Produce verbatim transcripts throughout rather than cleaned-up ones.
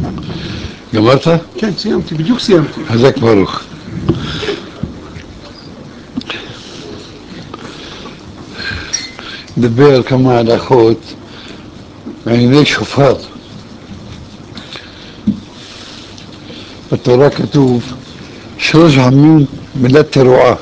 גמרת? כן, סיימתי, בדיוק סיימתי. חזק ברוך. נדבר על כמה הלכות בענייני שופר. בתורה כתוב שלוש פעמים מילת תרועה.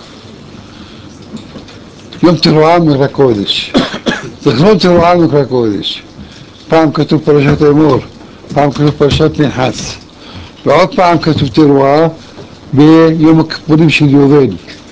יום תרועה מקרא קודש. זכרון תרועה מקרא קודש. פעם כתוב פרשת אמור, פעם כתוב פרשת נחש. ועוד פעם כתוב תרועה ביום הכיפורים של יובל.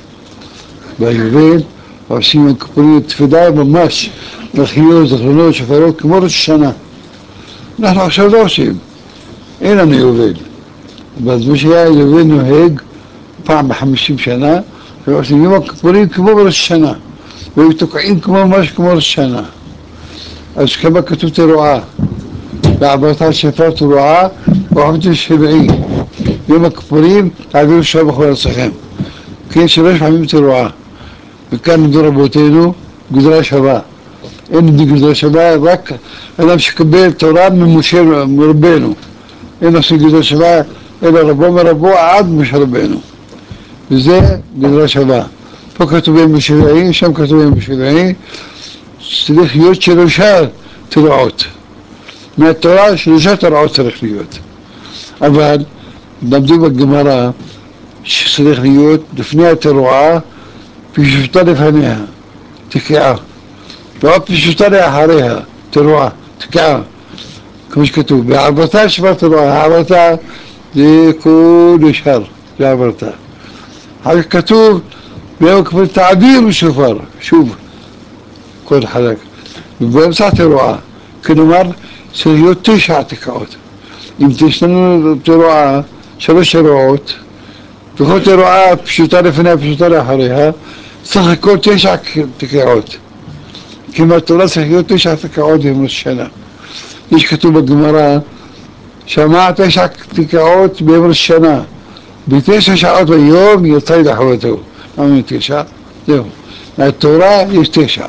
ביובל עושים יום הכיפורים תפילה ממש לחיות, זכרונות, שופרות, כמו ראש השנה. אנחנו עכשיו לא עושים, אין לנו יובל. אבל זה שהיה יובל נוהג פעם בחמישים שנה, ועושים יום הכיפורים כמו בראש השנה. והיו תוקעים כמו ממש כמו ראש השנה. אז כמה כתוב תרועה. בעברתה שפר תרועה, וחמישים שבעי. יום הכיפורים, תעבירו שעה בכל ארצכם. כן, שלוש פעמים תרועה. וכאן נדעו רבותינו, גזרה שווה. אין גזרה שווה, רק אדם שקבל תורה ממשה מרבנו. אין עושים גזרה שווה, אלא רבו מרבו עד משה רבנו. וזה גזרה שווה. פה כתוב יום השבעי, שם כתוב יום השבעי, צריך להיות שלושה תרועות. מהתורה שלושה תרועות צריך להיות. אבל למדו בגמרא שצריך להיות לפני התרועה פשוטה לפניה, תקיעה. ועוד פשוטה לאחריה, תרועה, תקיעה. כמו שכתוב, בעברתה שווה תרועה, העברתה זה כל ישר, זה העברתה. אחר כך כתוב, ביום הכיפורים תעבירו שופר, שוב, כל חלק. ובאמצע תרועה, כלומר, צריך להיות תשע תקעות. אם יש לנו תרועה, שלוש תרועות, וכל תרועה פשוטה לפניה, פשוטה לאחריה, צריך הכל תשע תקעות. כלומר, תורה צריך להיות תשע תקעות ביום ראש השנה. יש כתוב בגמרא, שמע תשע תקעות ביום ראש השנה, בתשע שעות ביום יצא ידי חובתו. אמרנו תשע, זהו. מהתורה יש תשע.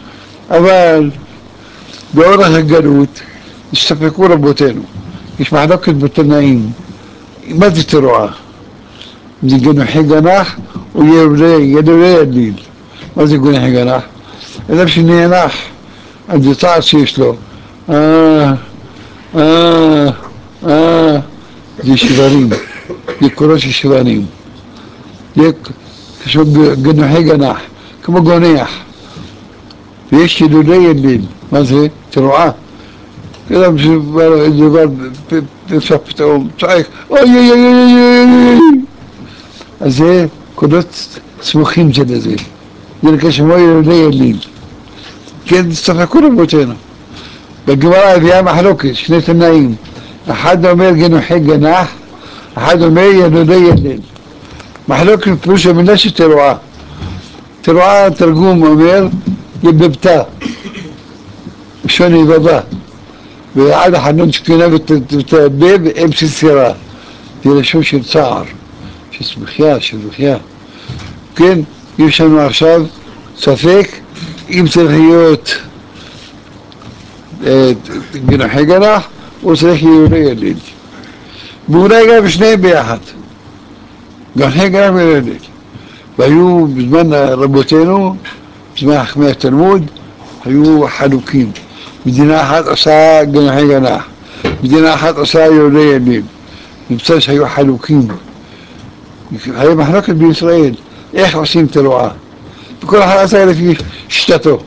אבל באורך הגלות הסתפקו רבותינו. יש מחלוקת בתנאים. מה זה תרועה? זה גנוחי גנח או ילולי יליל. מה זה גנוחי גנח? אדם שנאנח על זה צער שיש לו. אה, אה, אה, זה שברים. זה קולות של שברים. זה גנוחי גנח, כמו גונח. ויש ילולי יליל. מה זה? תרועה. אדם שדבר אפשר פתאום צועק, אוי אוי אוי אוי אוי. אז זה קולות סמוכים של זה. זה נקרא שמו ילולי יליל. כן, צחקו רבותינו. בגמרא הביאה מחלוקת, שני תנאים. אחד אומר גנוחי גנח, אחד אומר ילולי יליל. מחלוקת פירוש המילה של תרועה. תרועה, תרגום אומר, יבבתה. לשון יבבה. ועד החנון שכינה ותאבב אם של סירה. זה לשון של צער, של שמחיה, של מחיה. כן, יש לנו עכשיו ספק אם צריך להיות גנוחי גנח או צריך ילולי יליל. ואולי גם שניהם ביחד. גנוחי גנח ויליל. והיו בזמן רבותינו, בזמן חכמי התלמוד, היו חלוקים. מדינה אחת עושה גנוחי גנח, מדינה אחת עושה ילולי יליל. נמצא שהיו חלוקים. היה מחלוקת בישראל, איך עושים תרועה. וכל אחד עשה לפי שיטתו.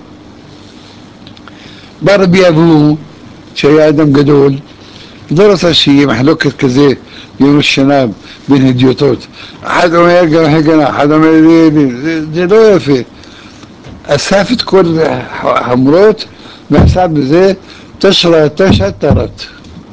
בא רבי אבו, שהיה אדם גדול, לא רצה שיהיה מחלוקת כזה ביום השנה בין הדיוטות. אחד אומר גנוחי גנח, אחד אומר זה, זה לא יפה. אסף את כל החמורות ועשה בזה תשרה, תשע תרת.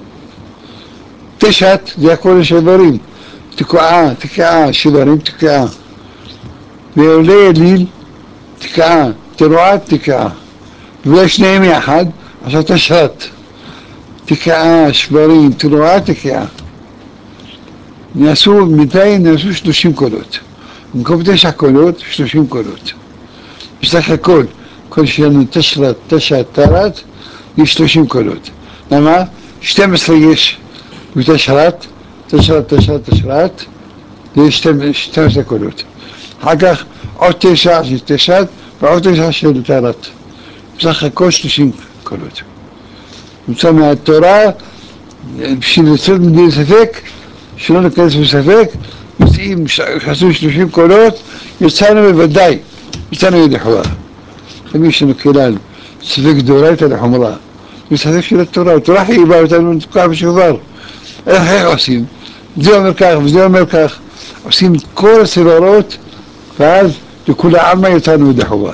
תשעת זה הכל שברים, תקועה, תקעה, שברים, תקעה. ויולי יליל, תקעה, תרועה, תקעה. ושניהם יחד, עשה תשעת. תקעה, שברים, תרועה, תקעה. נעשו, בינתיים נעשו שלושים קולות. במקום תשע קולות, שלושים קולות. בסך הכל, כל שלנו תשרה, תשע, תרת, יש שלושים קולות. למה? שתים עשרה יש ותשרת, תשרת, תשרת, תשרת, זה שתים עשרה קולות. אחר כך עוד תשע של תשעת ועוד תשע של תרת. בסך הכל שלושים קולות. נמצא מהתורה, בשביל לצאת מדין ספק, שלא ניכנס בספק, אם חסו שלושים קולות, יצאנו בוודאי, יצאנו ידי חובה. תמיד יש לנו כלל, ספק דאורייתא לחומרה. מספק של התורה, התורה חייבה אותנו לתקוע בשובר. איך עושים? זה אומר כך וזה אומר כך. עושים את כל הסברות, ואז לכולי עלמא יצאנו ידי חובה.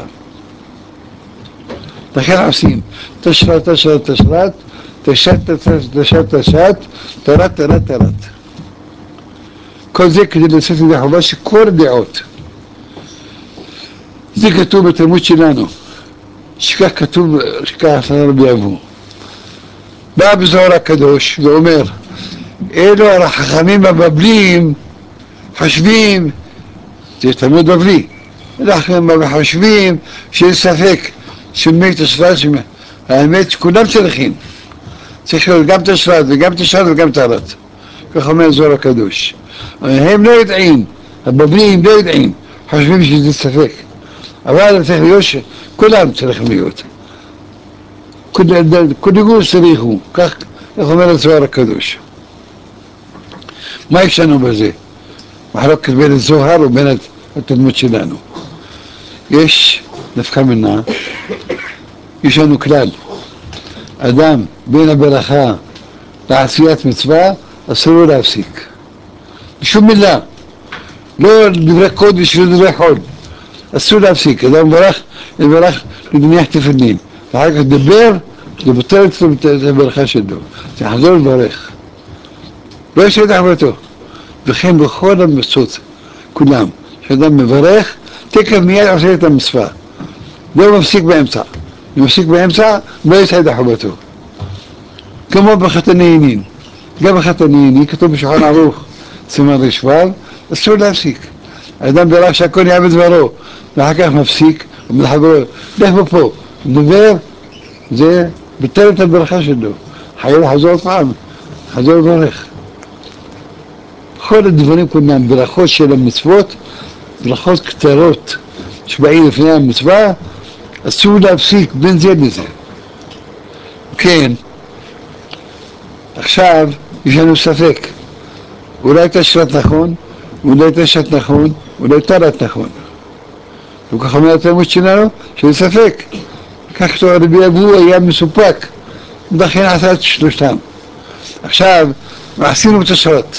לכן עושים תשרת, תשרת, תשרת, תשת, תשת, תשת, תרת, תרת, תרת. כל זה כדי לצאת ידי חובה שכל הדעות. זה כתוב בתלמוד שלנו, שכך כתוב, שכך עשה רבי אבו. בא בזוהר הקדוש ואומר, אלו החכמים הבבליים חושבים, זה תלמוד בבלי, אנחנו חושבים שיש ספק שמי תשרת, האמת שכולם צריכים, צריך להיות גם תשרת וגם תשרת וגם תרת, כך אומר זוהר הקדוש. הם לא יודעים, הבבליים לא יודעים, חושבים שזה ספק, אבל צריך להיות שכולם צריכים להיות. כל גוש צריכו, כך אומר הזוהר הקדוש. מה יש לנו בזה? מחלוקת בין הזוהר ובין התלמוד שלנו. יש נפקא מינה, יש לנו כלל, אדם בין הברכה לעשיית מצווה אסור לו להפסיק. בשום מילה, לא דברי קודש ולא דברי חול, אסור להפסיק. אדם מברך, מברך לדמיח תפילין, ואחר כך דבר, זה בוטל אצלו את הברכה שלו, זה חזור לברך. לא יש ידע חבטו. וכן בכל המצוות, כולם, כשאדם מברך, תקף מיד עושה את המצווה. לא מפסיק באמצע. אם מפסיק באמצע, לא יצא ידע חבטו. כמו בחתנאינים. גם בחתנאינים, כתוב בשולחן ערוך, סימן רשב"ל, אסור להפסיק. האדם ברך שהכל יעבד דברו, ואחר כך מפסיק, ומחבר, לך בפה, מדבר, זה ביטל את הברכה שלו. חייב לחזור פעם, חזור לברך. כל הדברים כולם, ברכות של המצוות, ברכות קצרות שבאים לפני המצווה, אסור להפסיק בין זה לזה. כן, עכשיו יש לנו ספק, אולי תשרת נכון, אולי תשת נכון, אולי תרת נכון. וכך אומר התלמוד שלנו, שיש ספק. כך רבי אבו היה מסופק, ולכן עשה את שלושתם. עכשיו, עשינו תשרת.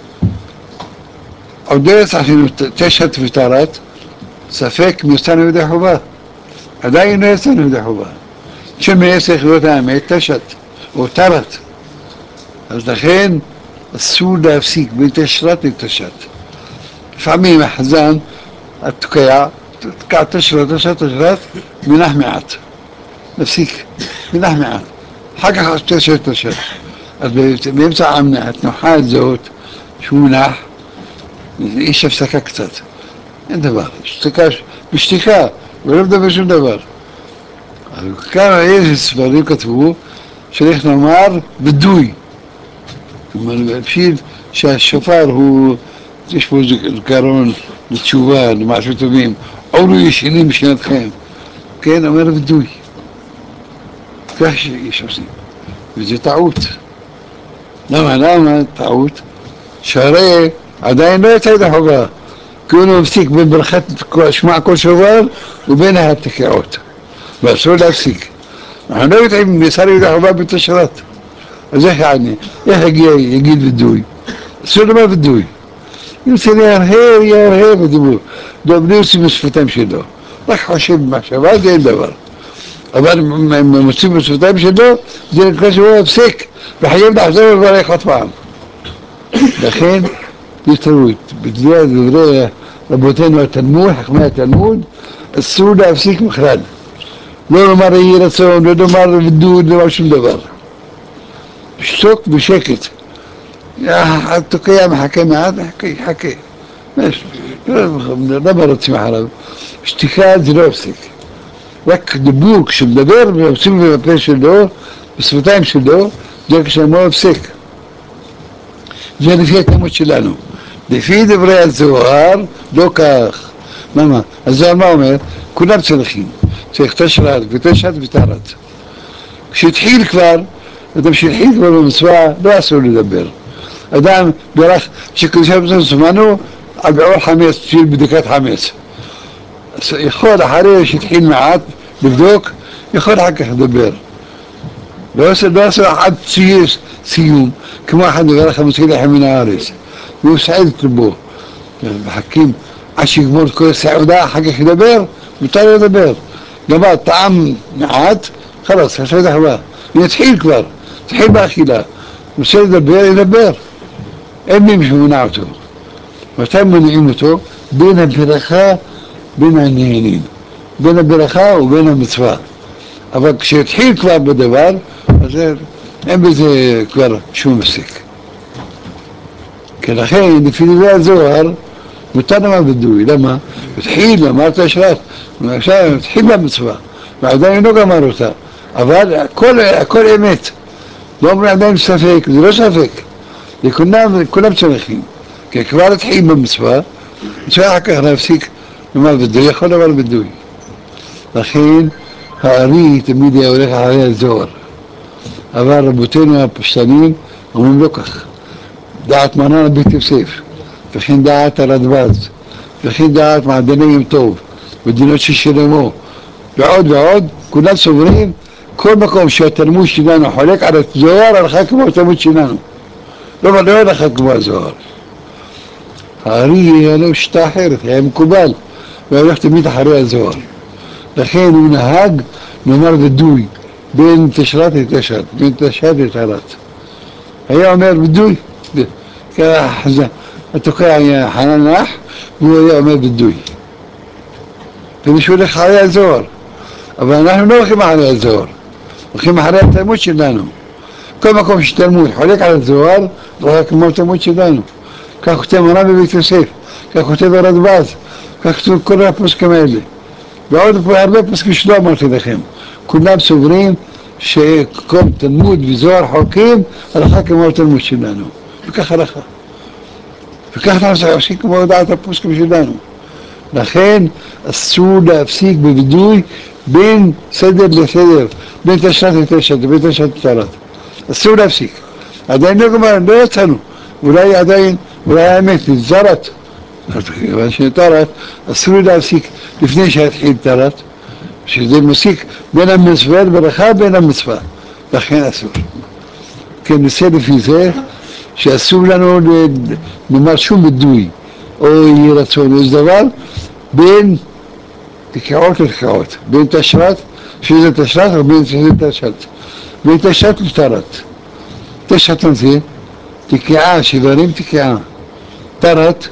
עוד לא עשינו תשת ותרת, ספק מיוצאנו ידי חובה. עדיין לא יצאנו ידי חובה. שמעשר יחידות האמת, תשת, או תרת. אז לכן אסור להפסיק בין תשרת לתשת. לפעמים החזן, התוקע, תקע תשרת, תשת, תשרת, מנח מעט. נפסיק, מנח מעט. אחר כך תשת, תשת. אז באמצע התנוחה הזאת, שהוא מנח, יש הפסקה קצת. אין דבר, שתיקה, בשתיקה, ולא מדבר שום דבר. אז כאן איזה ספרים כתבו, שצריך לומר בדוי. כלומר, בשביל שהשופר הוא, יש פה זיכרון לתשובה, למעשים טובים, עורו ישנים בשנתכם. כן, אומר בדוי. כך שיש עושים. וזה טעות. למה? למה טעות? שהרי עדיין לא יצא את החובה. כי הוא מפסיק בין ברכת שמע כל שובר ובין התקיעות. ואסור להפסיק. אנחנו לא יודעים אם יצא לי את החובה בתשרת. אז איך יעני? איך יגיד בדוי? אסור לומר בדוי. אם זה ירהר, ירהר בדיבור. בלי עושים בשפתיים שלו. רק חושב במחשבה, זה אין דבר. אבל אם מוצאים בשפתיים שלו, זה נקרא שהוא מפסיק. וחייב לחזור ולברך עוד פעם. לכן, יש תלמוד, בדברי רבותינו התלמוד, חכמי התלמוד, אסור להפסיק בכלל. לא לומר יהי רצון, לא לומר בדוד, לא לומר שום דבר. שתוק בשקט. התוקע מחכה מעט, מחכה, חכה. לא רוצים אחריו. שתיקה זה לא הפסיק. רק דיבור כשמדבר, ועושים בפה שלו, בשפתיים שלו, זה כשאמרו הפסיק. זה לפי התלמוד שלנו. לפי דברי הזוהר, לא כך. למה? הזוהר מה אומר? כולם צריכים. צריך תשרת ותשת ותרת. כשהתחיל כבר, אדם שהתחיל כבר במצווה, לא אסור לדבר. אדם ברך שקדושה בצורה זמנו, על בעול חמץ, בשביל בדיקת חמץ. יכול אחרי שהתחיל מעט לבדוק, יכול אחר כך לדבר. לא אסור עד סיום, כמו אחד מברך המוציא לחם מן הארץ. והוא סעד את לבו. מחכים עד שיגמור כל הסעודה, אחר כך ידבר, מותר לדבר. גמר, טעם מעט, חלוס, חשבת אחווה. יתחיל כבר, יתחיל באכילה. רוצה לדבר, ידבר. אין מי שמונע אותו. מתי מונעים אותו? בין הברכה, בין העניינים. בין הברכה ובין המצווה. אבל כשהתחיל כבר בדבר, אז אין בזה כבר שום מסיק. כי לכן, לפי דברי הזוהר, מותר למה בדוי. למה? התחיל, אמרת אשרת, עכשיו התחיל במצווה, ועדיין לא גמר אותה. אבל הכל, הכל אמת. לא אומרים עדיין ספק, זה לא ספק. לכולם, כולם צריכים. כי כבר התחיל במצווה, צריך אחר כך להפסיק למה בדוי, יכול אבל בדוי. לכן, הארי תמיד היה הולך אחרי הזוהר. אבל רבותינו הפשטנים אומרים לא כך. דעת מרן רבי יוסף, וכן דעת הרדב"ז, וכן דעת מעדני יום טוב, מדינות ששלמו, ועוד ועוד, כולם סוברים, כל מקום שהתלמוד שלנו חולק על הזוהר, הלכה כמו התלמוד שלנו. לא, לא הלכה כמו הזוהר. הארי היה לו שיטה אחרת, היה מקובל, והולך תמיד אחרי הזוהר. לכן הוא נהג, נאמר ודוי, בין תשרת לתשרת, בין תשרת לתשרת. היה אומר בדוי, כך התוקע היה חנן נח, והוא היה אומר בדוי. ומישהו הולך אחרי הזוהר. אבל אנחנו לא הולכים אחרי הזוהר, הולכים אחרי התלמוד שלנו. כל מקום שתלמוד חולק על הזוהר, רק כמו התלמוד שלנו. כך כותב מרן בבית יוסף, כך כותב הרדב"ז, כך כותב כל הפוסקים האלה. ועוד הרבה פוסקים שלא אמרתי לכם. כולם סוברים שכל תלמוד וזוהר חולקים, הלכה כמו התלמוד שלנו. וכך הלכה. וכך אנחנו עושים כמו דעת הפוסקים שלנו. לכן אסור להפסיק בווידוי בין סדר לסדר, בין תשרת לתשרת, בין תשרת לתשרת. אסור להפסיק. עדיין לא גמר, לא יצאנו. אולי עדיין, אולי האמת, זרת. אבל שתרת, אסור להפסיק לפני שהתחיל תרת, שזה מסיק בין המצווה לברכה בין המצווה. לכן אסור. כן, נעשה לפי זה, שאסור לנו לומר שום בדוי, או יהי רצון, או איזה דבר, בין תקיעות לתקיעות, בין תשרת, שזה תשרת, או בין שזה תשרת. בין תשרת לתרת. תשרת זה תקיעה, שברים תקיעה. תרת,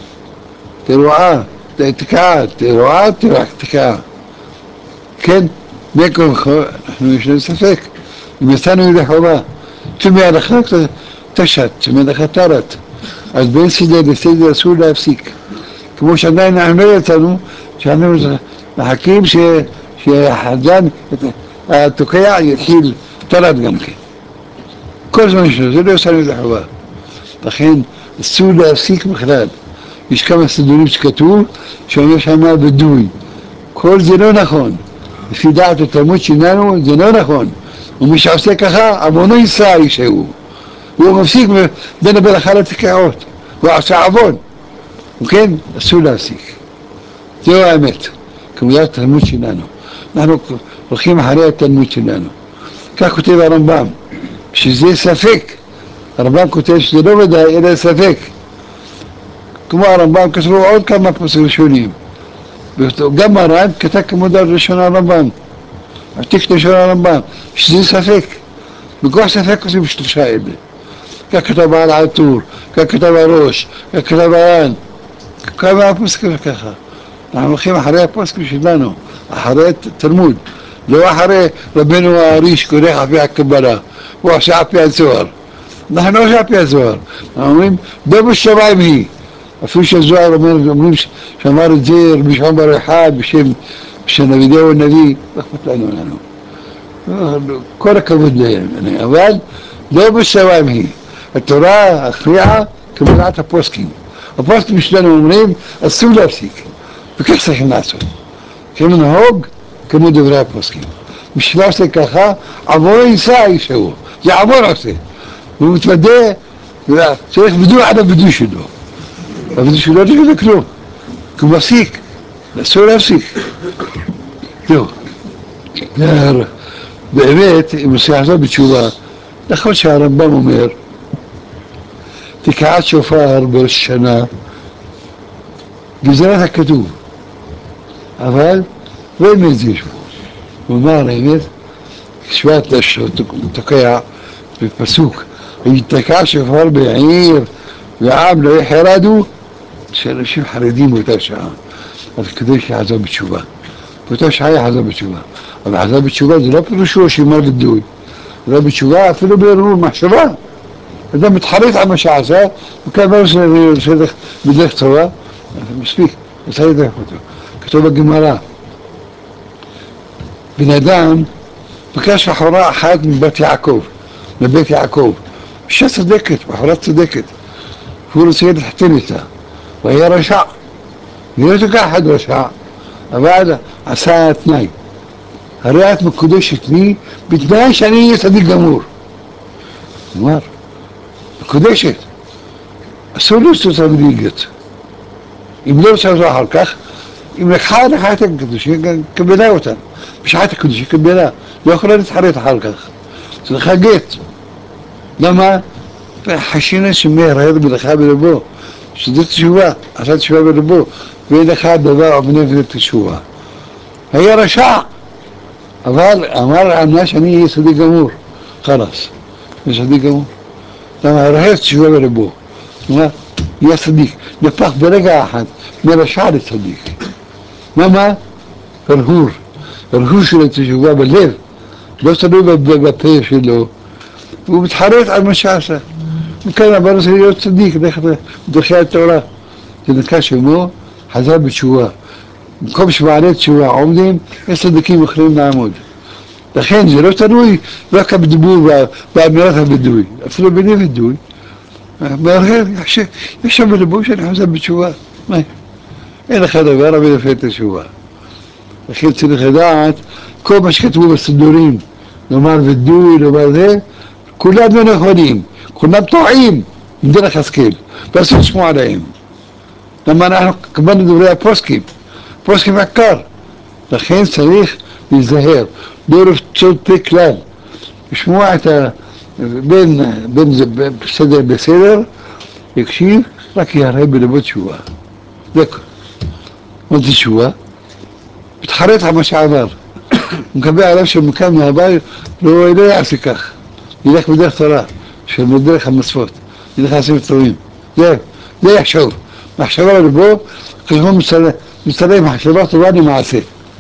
תרועה, תקיעה, תרועה, תקיעה. כן, מקום, אנחנו יש לנו ספק. אם יצאנו ידי חובה, תמי הלכה, תשת, תמי הלכה תרת. אז בין סדר לסדר אסור להפסיק. כמו שעדיין אנחנו לא יצאנו, שאנחנו מחכים שהחזן, התוקע יתחיל תרת גם כן. כל זמן שלו, זה לא יצאנו ידי חובה. לכן אסור להפסיק בכלל. יש כמה סידורים שכתוב, שאומר שמה בדוי. כל זה לא נכון. לפי דעת התלמוד שלנו זה לא נכון. ומי שעושה ככה, עוונו יישא האיש ההוא. הוא מפסיק בין הברכה לתקיעות. הוא עושה עוון. וכן, אסור להפסיק. זהו האמת. כמו דעת התלמוד שלנו. אנחנו הולכים אחרי התלמוד שלנו. כך כותב הרמב"ם. שזה ספק. הרמב"ם כותב שזה לא ודאי, אלא ספק. כמו הרמב"ם כתבו עוד כמה פוסקים ראשונים. גם מרן כתב כמו דעת ראשון הרמב"ם. עתיק לשון הרמב"ם, שזה ספק. בכוח ספק עושים שלושה אלה. כך כתב בעל העטור, כך כתב הראש, כך כתב הען. כמה הפוסקים ככה. אנחנו הולכים אחרי הפוסקים שלנו, אחרי תלמוד. לא אחרי רבנו הארי שקורא על פי הקבלה, הוא עושה על פי הזוהר. אנחנו לא עושה על פי הזוהר. אנחנו אומרים, לא בשמיים היא. אפילו שהזוהר אומרים שאמר את זה רבי שמעון בר יוחאי בשם שנבידהו הנביא, לא אכפת לנו לנו. כל הכבוד להם, אבל לא בשמיים היא. התורה הכריעה כמילת הפוסקים. הפוסקים שלנו אומרים, אסור להפסיק, וכך צריכים לעשות. כמו נהוג, כמו דברי הפוסקים. מי שלא עושה ככה, עבור יישא אישהו, זה עבור עושה. והוא מתוודה, צריך בדו עד הבדו שלו. הבדו שלו לא שווה כלום, כי הוא מפסיק, אסור להפסיק. טוב, באמת, אם עושה יחזור בתשובה, נכון שהרמב"ם אומר, תקיעת שופר בראש שנה, גזרת הכתוב, אבל לא אמת זה יש בו. הוא אמר האמת, שבט תוקע בפסוק, תקיעת שופר בעיר ועם לא יחרדו, שאנשים חרדים באותה שעה, אז כדי שיחזור בתשובה. באותה שעה יחזור בתשובה. אבל חזור בתשובה זה לא פירושו שימר ודוי, זה לא בתשובה אפילו בערעור מחשבה. אדם מתחרט על מה שעשה, וכאן שדרך בדרך טובה, מספיק, צריך לדרך אותו. כתוב בגמרא, בן אדם בקש בחורה אחת מבית יעקב, מבית יעקב, אישה צדקת, בחורה צדקת, והוא רוצה להתחתן איתה, והיה רשע, ולא תוקע אחד רשע, אבל עשה תנאי, הרי את מקודשת לי בתנאי שאני אהיה צדיק גמור. כלומר, מקודשת, אסור לעשות אותה בלי גט. אם לא רוצה אותה אחר כך, אם לקחה לקחה את הקדושה, קבלה אותה. בשעת הקדושה קבלה, לא יכולה להתחרט אחר כך. צריכה גט. למה? חשינה שמהרהר בלכה בלבו, שזה תשובה, עשה תשובה בלבו, ואין לך דבר עובנב לתשובה. היה רשע, אבל אמר ענה שאני אהיה צדיק גמור. חלאס, אני צדיק גמור. למה הרהר תשובה בלבו. כלומר, יהיה צדיק, נפח ברגע אחד, מרשע לצדיק. מה? הרהור, הרהור של התשובה בלב, לא תלוי בפה שלו, הוא מתחרט על מה שעשה. וכאן אבל רוצה להיות צדיק, בדרכי התורה. זה נקרא שמו, חזר בתשובה. במקום שבעלי תשובה עומדים, יש צדיקים יכולים לעמוד. לכן זה לא תלוי רק בדיבור באמירת הבדואי, אפילו בלי בדואי. יש שם בדיבור שאני חוזר בתשובה. אין לך דבר אבל לפי את התשובה. לכן צריך לדעת, כל מה שכתבו בסידורים, לומר ודוי, לומר זה, כולם לא נכונים, כולם טועים, מדרך השכל, ואסור לשמוע עליהם. למה אנחנו קבלנו דברי הפוסקים, פוסקים עקר. לכן צריך להיזהר, לא לפצות פה כלל, לשמוע את ה... בין, בין זה בסדר בסדר, יקשיב, רק יראה בלבו תשובה. זה הכל. מה זה תשובה? מתחרט על מה שעבר. מקבל עליו שמקם מהבית, לא, לא יעשה כך. ילך בדרך תורה, של בדרך המצוות, ילך לעשים טובים. זה, זה יחשוב. מחשבה ללבו, כשהוא מצטלם מחשבה טובה למעשה.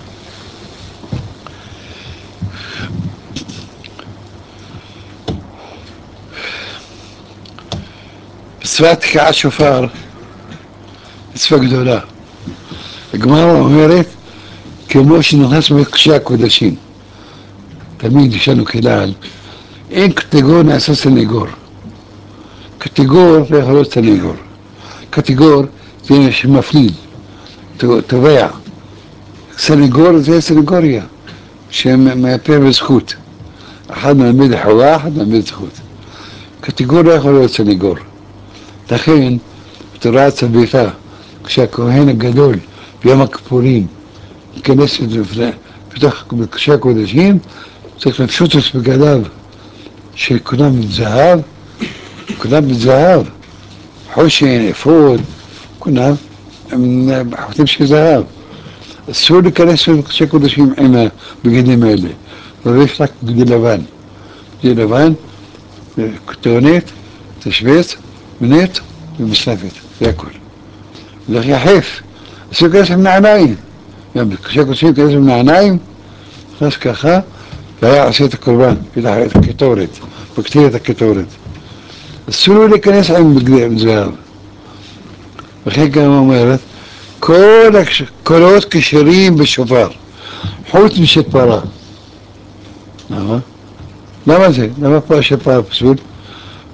מצוות תקיעת שופר, מצווה גדולה. הגמרא אומרת, כמו שנכנס בקודשי הקודשים. תמיד יש לנו כלל, אין קטגור נעשה סנגור. קטגור לא יכול להיות סנגור. קטגור זה שמפליל, תובע. סנגור זה סנגוריה, שמאפר בזכות. אחד מלמד חובה, אחד מלמד זכות. קטגור לא יכול להיות סנגור. לכן, בתורה צוותה, כשהכהן הגדול ביום הכיפורים ייכנס בתוך קודשי הקודשים, צריך לפשוט את בגדיו שכולם מזהב, כולם מזהב, חושן, אפוד, כולם חוטים של זהב. אסור להיכנס לקודשי הקודשים עם הבגדים האלה, אבל יש רק בגדי לבן. בגדי לבן, כתונת, תשבץ, מנט ומשלפת, זה הכל. ולך יחף, אסור להיכנס עם נעניים. גם בקודשי הקודשים להיכנס עם נעניים, נכנס ככה, והיה עושה את הקורבן, את הקטורת, מקטיר את הקטורת. אסור לו להיכנס עם בגדי עם זהב. וכן גם אומרת, כל הקולות כשרים בשופר, חוץ משת פרה. למה? למה זה? למה פה השת פרה פסול?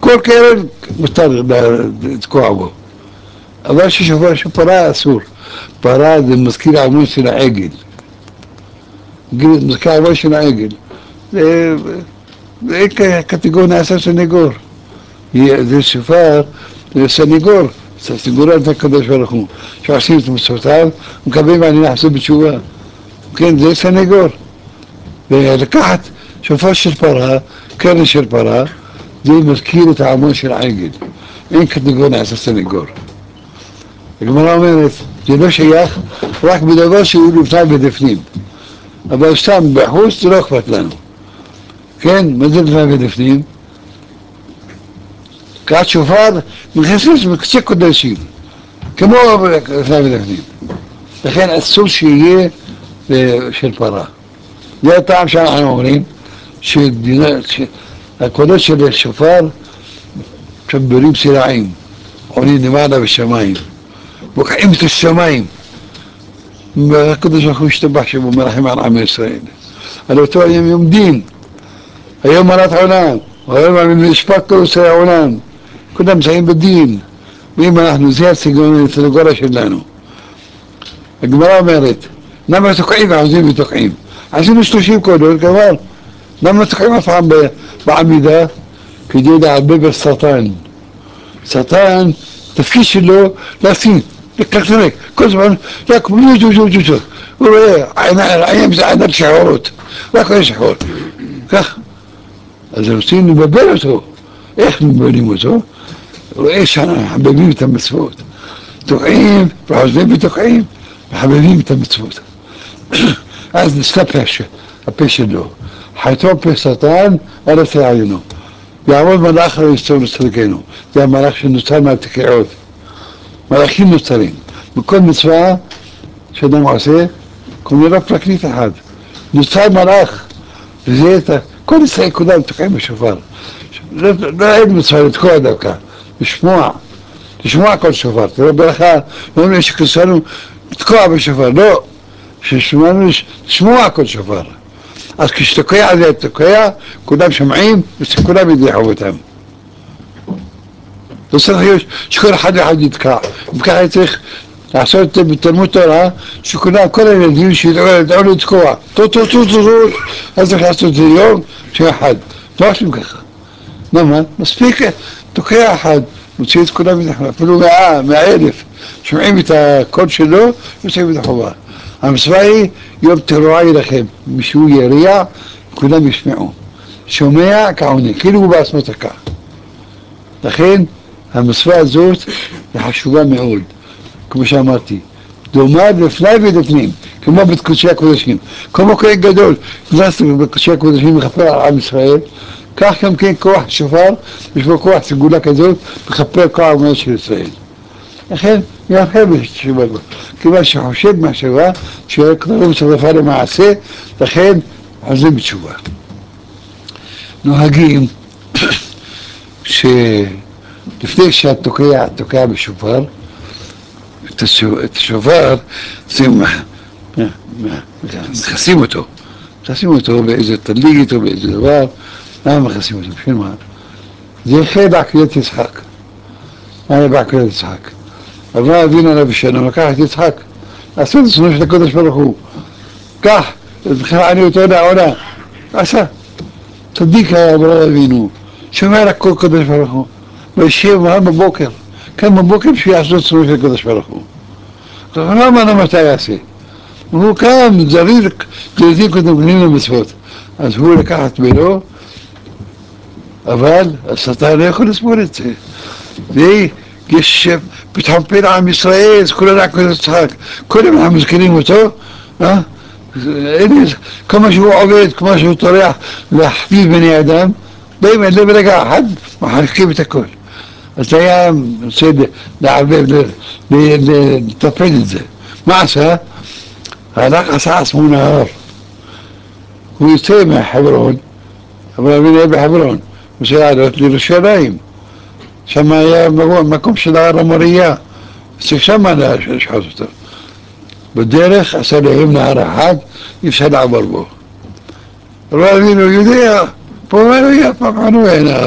כל קרן מותר לתקוע בו. אבל ששופר שפרה אסור. פרה זה מזכיר העמוד של העגל. מזכיר העמוד של העגל. זה, זה קטגוריה נעשה סנגור. זה שופר, זה סנגור. סנגור על הקדוש ברוך הוא. שעושים את מצוותיו, מקבלים אני לחזור בתשובה. כן, זה סנגור. ולקחת שופר של פרה, קרן של פרה, זה מזכיר את העמוד של העגל. אין קטגוריה נעשה סנגור. הגמרא אומרת, זה לא שייך רק בדבר שהוא נפתח בדפנים. אבל סתם בחוץ זה לא אכפת לנו. כן, מה זה נפתח בדפנים? קראת שופר נכנסת בקצה קודשים, כמו נפתח בדפנים. לכן אסור שיהיה של פרה. זה הטעם שאנחנו אומרים, שהקולות של שופר שברים סלעים, עולים למעלה בשמיים. בוקעים את השמיים. הקדוש ברוך הוא השתבח שבו מרחם על עם ישראל. על אותו היום יום דין, היום מרת עולם, היום משפט כל עושי העולם, כולם מסיים בדין. ואם אנחנו, זה הסנגוריה שלנו. הגמרא אומרת, למה תוקעים ועוזים ותוקעים? עשינו שלושים קולות, כבר, למה תוקעים אף פעם בעמידה? כדי לעבב השטן. שטן, תפקיד שלו להסין. לקטנק, כל זמן, רק מיוט מיוט מיוט מיוט, הוא רואה, העיניים זה עיניים שחורות, רק רואה שחור, כך. אז רוצים לבבל אותו, איך מבלים אותו? רואה שחבבים את המצוות, תוקעים וחושבים ותוקעים, וחבבים את המצוות. אז נסתפ הפה שלו, חייתו פה שטן, ארץ לעיינו, יעמוד מלאך ויסתור לצדקנו, זה המלאך שנוצר מהתקיעות. מלאכים נוצרים, בכל מצווה שאדם עושה, כנראה פרקליט אחד, נוצר מלאך, וזה את כל ישראל כולם תוקעים בשופר, לא, לא אין מצווה לתקוע דווקא, לשמוע, לשמוע כל שופר, תראה ברכה, לא אומרים שכנסנו לתקוע בשופר, לא, ששמענו לשמוע כל שופר, אז כשתוקע זה תוקע, כולם שומעים, וכולם ידיחו אותם. לא צריך להיות שכל אחד ואחד יתקע, וככה צריך לעשות את זה בתלמוד תורה, שכולם, כל הילדים שידעו לתקוע, טו טו טו טו טו, אז צריך לעשות את זה יום שאחד, לא עושים ככה. למה? מספיק, תוקע אחד, מוציא את כולם מתחובה, אפילו מאה, מאה אלף, שומעים את הקול שלו, יוצאים מתחובה. המצווה היא יום תרועה ילכם, מישהו יריע, כולם ישמעו. שומע כעונה, כאילו הוא בעצמו תקע. לכן, המצווה הזאת היא חשובה מאוד, כמו שאמרתי, דומה לפני ולפנים, כמו בקודשי הקודשים, כמו כהן גדול, נכנסנו בקודשי הקודשים מכפר על עם ישראל, כך גם כן כוח שופר, יש בו כוח סגולה כזאת, מכפר כל העמוד של ישראל. לכן, יאחר בשביל בו, כיוון שחושב מהשבה, שהקדוש מצטרפה למעשה, לכן חוזרים בתשובה. נוהגים ש... לפני שאת תוקע, תוקע בשופר, את השופר, מכסים אותו, מכסים אותו באיזה תליט או באיזה דבר, למה מכסים אותו? בשביל מה? זה יחל בעקדת יצחק. מה היה בעקדת יצחק? אברהם אבינו עליו בשלום, לקח את יצחק, עשו את עצמו של הקדוש ברוך הוא, כך, בכלל אני אותו לעונה, עשה, צדיק היה אברהם אבינו, שומע לכל קדוש ברוך הוא, וישב מחר בבוקר, כאן בבוקר שיעשו את עצמו של הקדוש ברוך הוא. למה לא מתי יעשה? הוא קם, זריז, זריזים קודמים למצוות, אז הוא לקח את בנו, אבל השטן לא יכול לסבול את זה. ויש פתחון פה לעם ישראל, אז כולנו עקוד יצחק, קודם אנחנו מזכירים אותו, אה? כמה שהוא עובד, כמו שהוא טורח להחביב בני אדם, באים אלה ברגע אחד, מחלקים את הכל. אז היה רוצה לעבב, לטפל את זה. מה עשה? הלך עשה עצמו נהר. הוא יוצא מהחברון, אבל אבינו היה בחברון, הוא רוצה לעלות לירושלים. שם היה מקום של הר המוריה, ששם לשחוט אותו. בדרך עשה להם נהר אחד, אי אפשר לעבור בו. אבל אבינו יודע, פה לא היה, פעם לא היה נהר.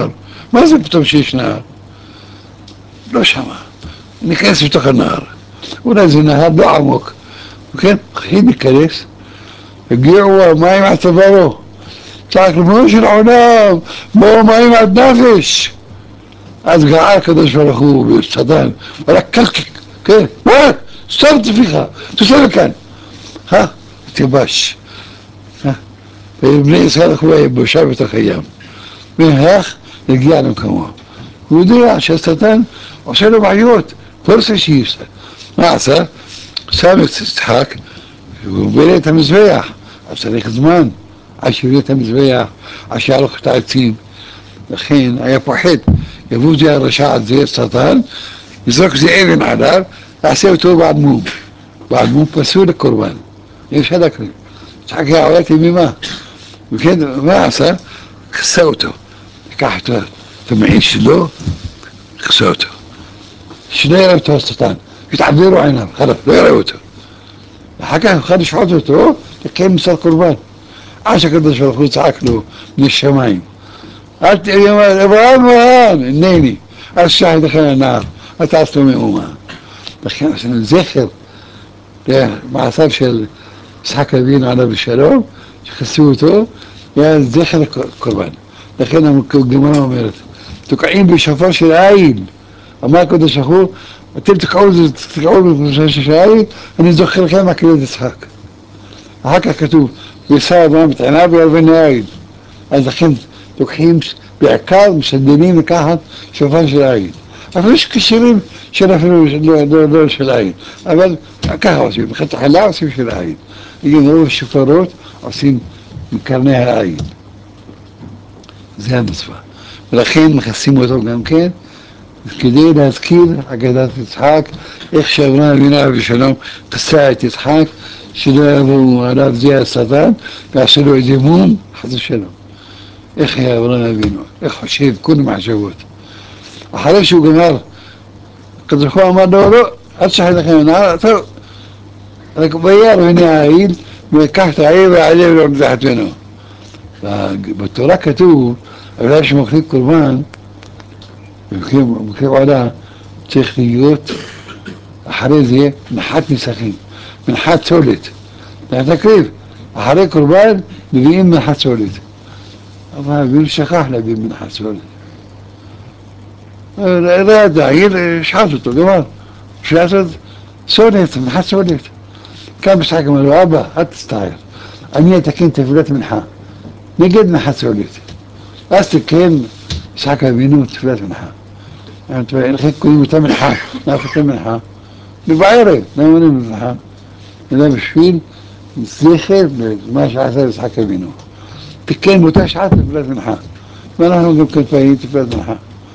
מה זה פתאום שיש נהר? לא שמע. ניכנס בתוך הנהר. אולי זה נהר לא עמוק. וכן, התחיל להיכנס, הגיעו המים עד צווארו. צעק ריבונו של עולם, באו מים עד נפש. אז גאה הקדוש ברוך הוא ושטן, וואלה קלקק, כן, מה? סתום את פיך, תוצא מכאן. אה? תיבש. ובני ישראל הלכו ביבשה בתוך הים. והלך הגיע למקומו. הוא יודע שהשטן עושה לו בעיות, לא רוצה שיעשה. מה עשה? שם את יצחק, והוא בנה את המזבח. אז צריך זמן עד שיבנה את המזבח, עד שיערוך את העצים. לכן היה פוחד, יבוא זה הרשע הזה, שטן, יזרוק זה אבן עליו, יעשה אותו בעד מום. בעד מום פסול לקורבן. אי אפשר להקריב. יצחק היה עולה תמימה. וכן, מה עשה? כסה אותו. לקח אותו, את המעיל שלו, כסה אותו. שלא יראה אותו השטן. יתעברו עיניו, חלק, לא יראה אותו. ואחר כך יוכל לשחוט אותו, לקיים מצד קורבן. עד שהקדוש ברוך הוא צעק לו משמיים. אל תהיה, אברהם אברהם, הנני, אל תשלח ידכם לנהר, אל תעשו מאומה. לכן עשינו זכר למעשיו של יצחק אבינו עליו השלום, שכסו אותו, היה זכר לקורבן. לכן הגמרא אומרת, תוקעים בשופר של עין, אמר הקדוש ברוך הוא, אתם תקעו בשופר של עין, אני זוכר לכם עקדת יצחק. אחר כך כתוב, וישא אברהם את עיניו וירבן העין. אז לכן לוקחים, בעיקר משדלים לקחת שופר של עין. אבל יש קשרים של אפילו לא של עין, אבל ככה עושים, בחטא החלה עושים של עין. נגיד רוב השופרות עושים מקרני העין. זה המצווה. ולכן מכסים אותו גם כן, כדי להזכיר עקדת יצחק, איך שאברהם אבינו עליו השלום כסה את יצחק, שלא יבואו עליו זה השטן, ועשו לו איזה מום, חס ושלום. איך היה אברהם אבינו, איך חושב, כל מחשבות. אחרי שהוא גמר, הקדוש ברוך הוא אמר לו, לא, אל תשחט לכם לנהר, טוב, רק בייר הנה העיל, ויקח את העיל ויעלה ולא נזחת ממנו. בתורה כתוב, אבל שמוכרים קורבן, במקרים עולה, צריך להיות אחרי זה מנחת נסכים, מנחת צולת. תקריב, אחרי קורבן מביאים מנחת צולת. אבל אבינו שכח להביא מנחת צולת. לא ידע, שחט אותו, גמר. בשביל לעשות צולת, מנחת צולת. כאן משחק אמר לו, אבא, אל תצטער. אני אתקן תפילת מנחה, נגד מנחת צולת. אז תקן משחק אבינו תפילת מנחה. לכן קוראים אותה מנחה, נאף אותה מנחה. ובערב, למה אני מנחה? אלא בשביל זכר למה שעשה יצחק אבינו. תקן באותה שעה תפילת מנחה. ואנחנו גם כן פעמים תפילת מנחה.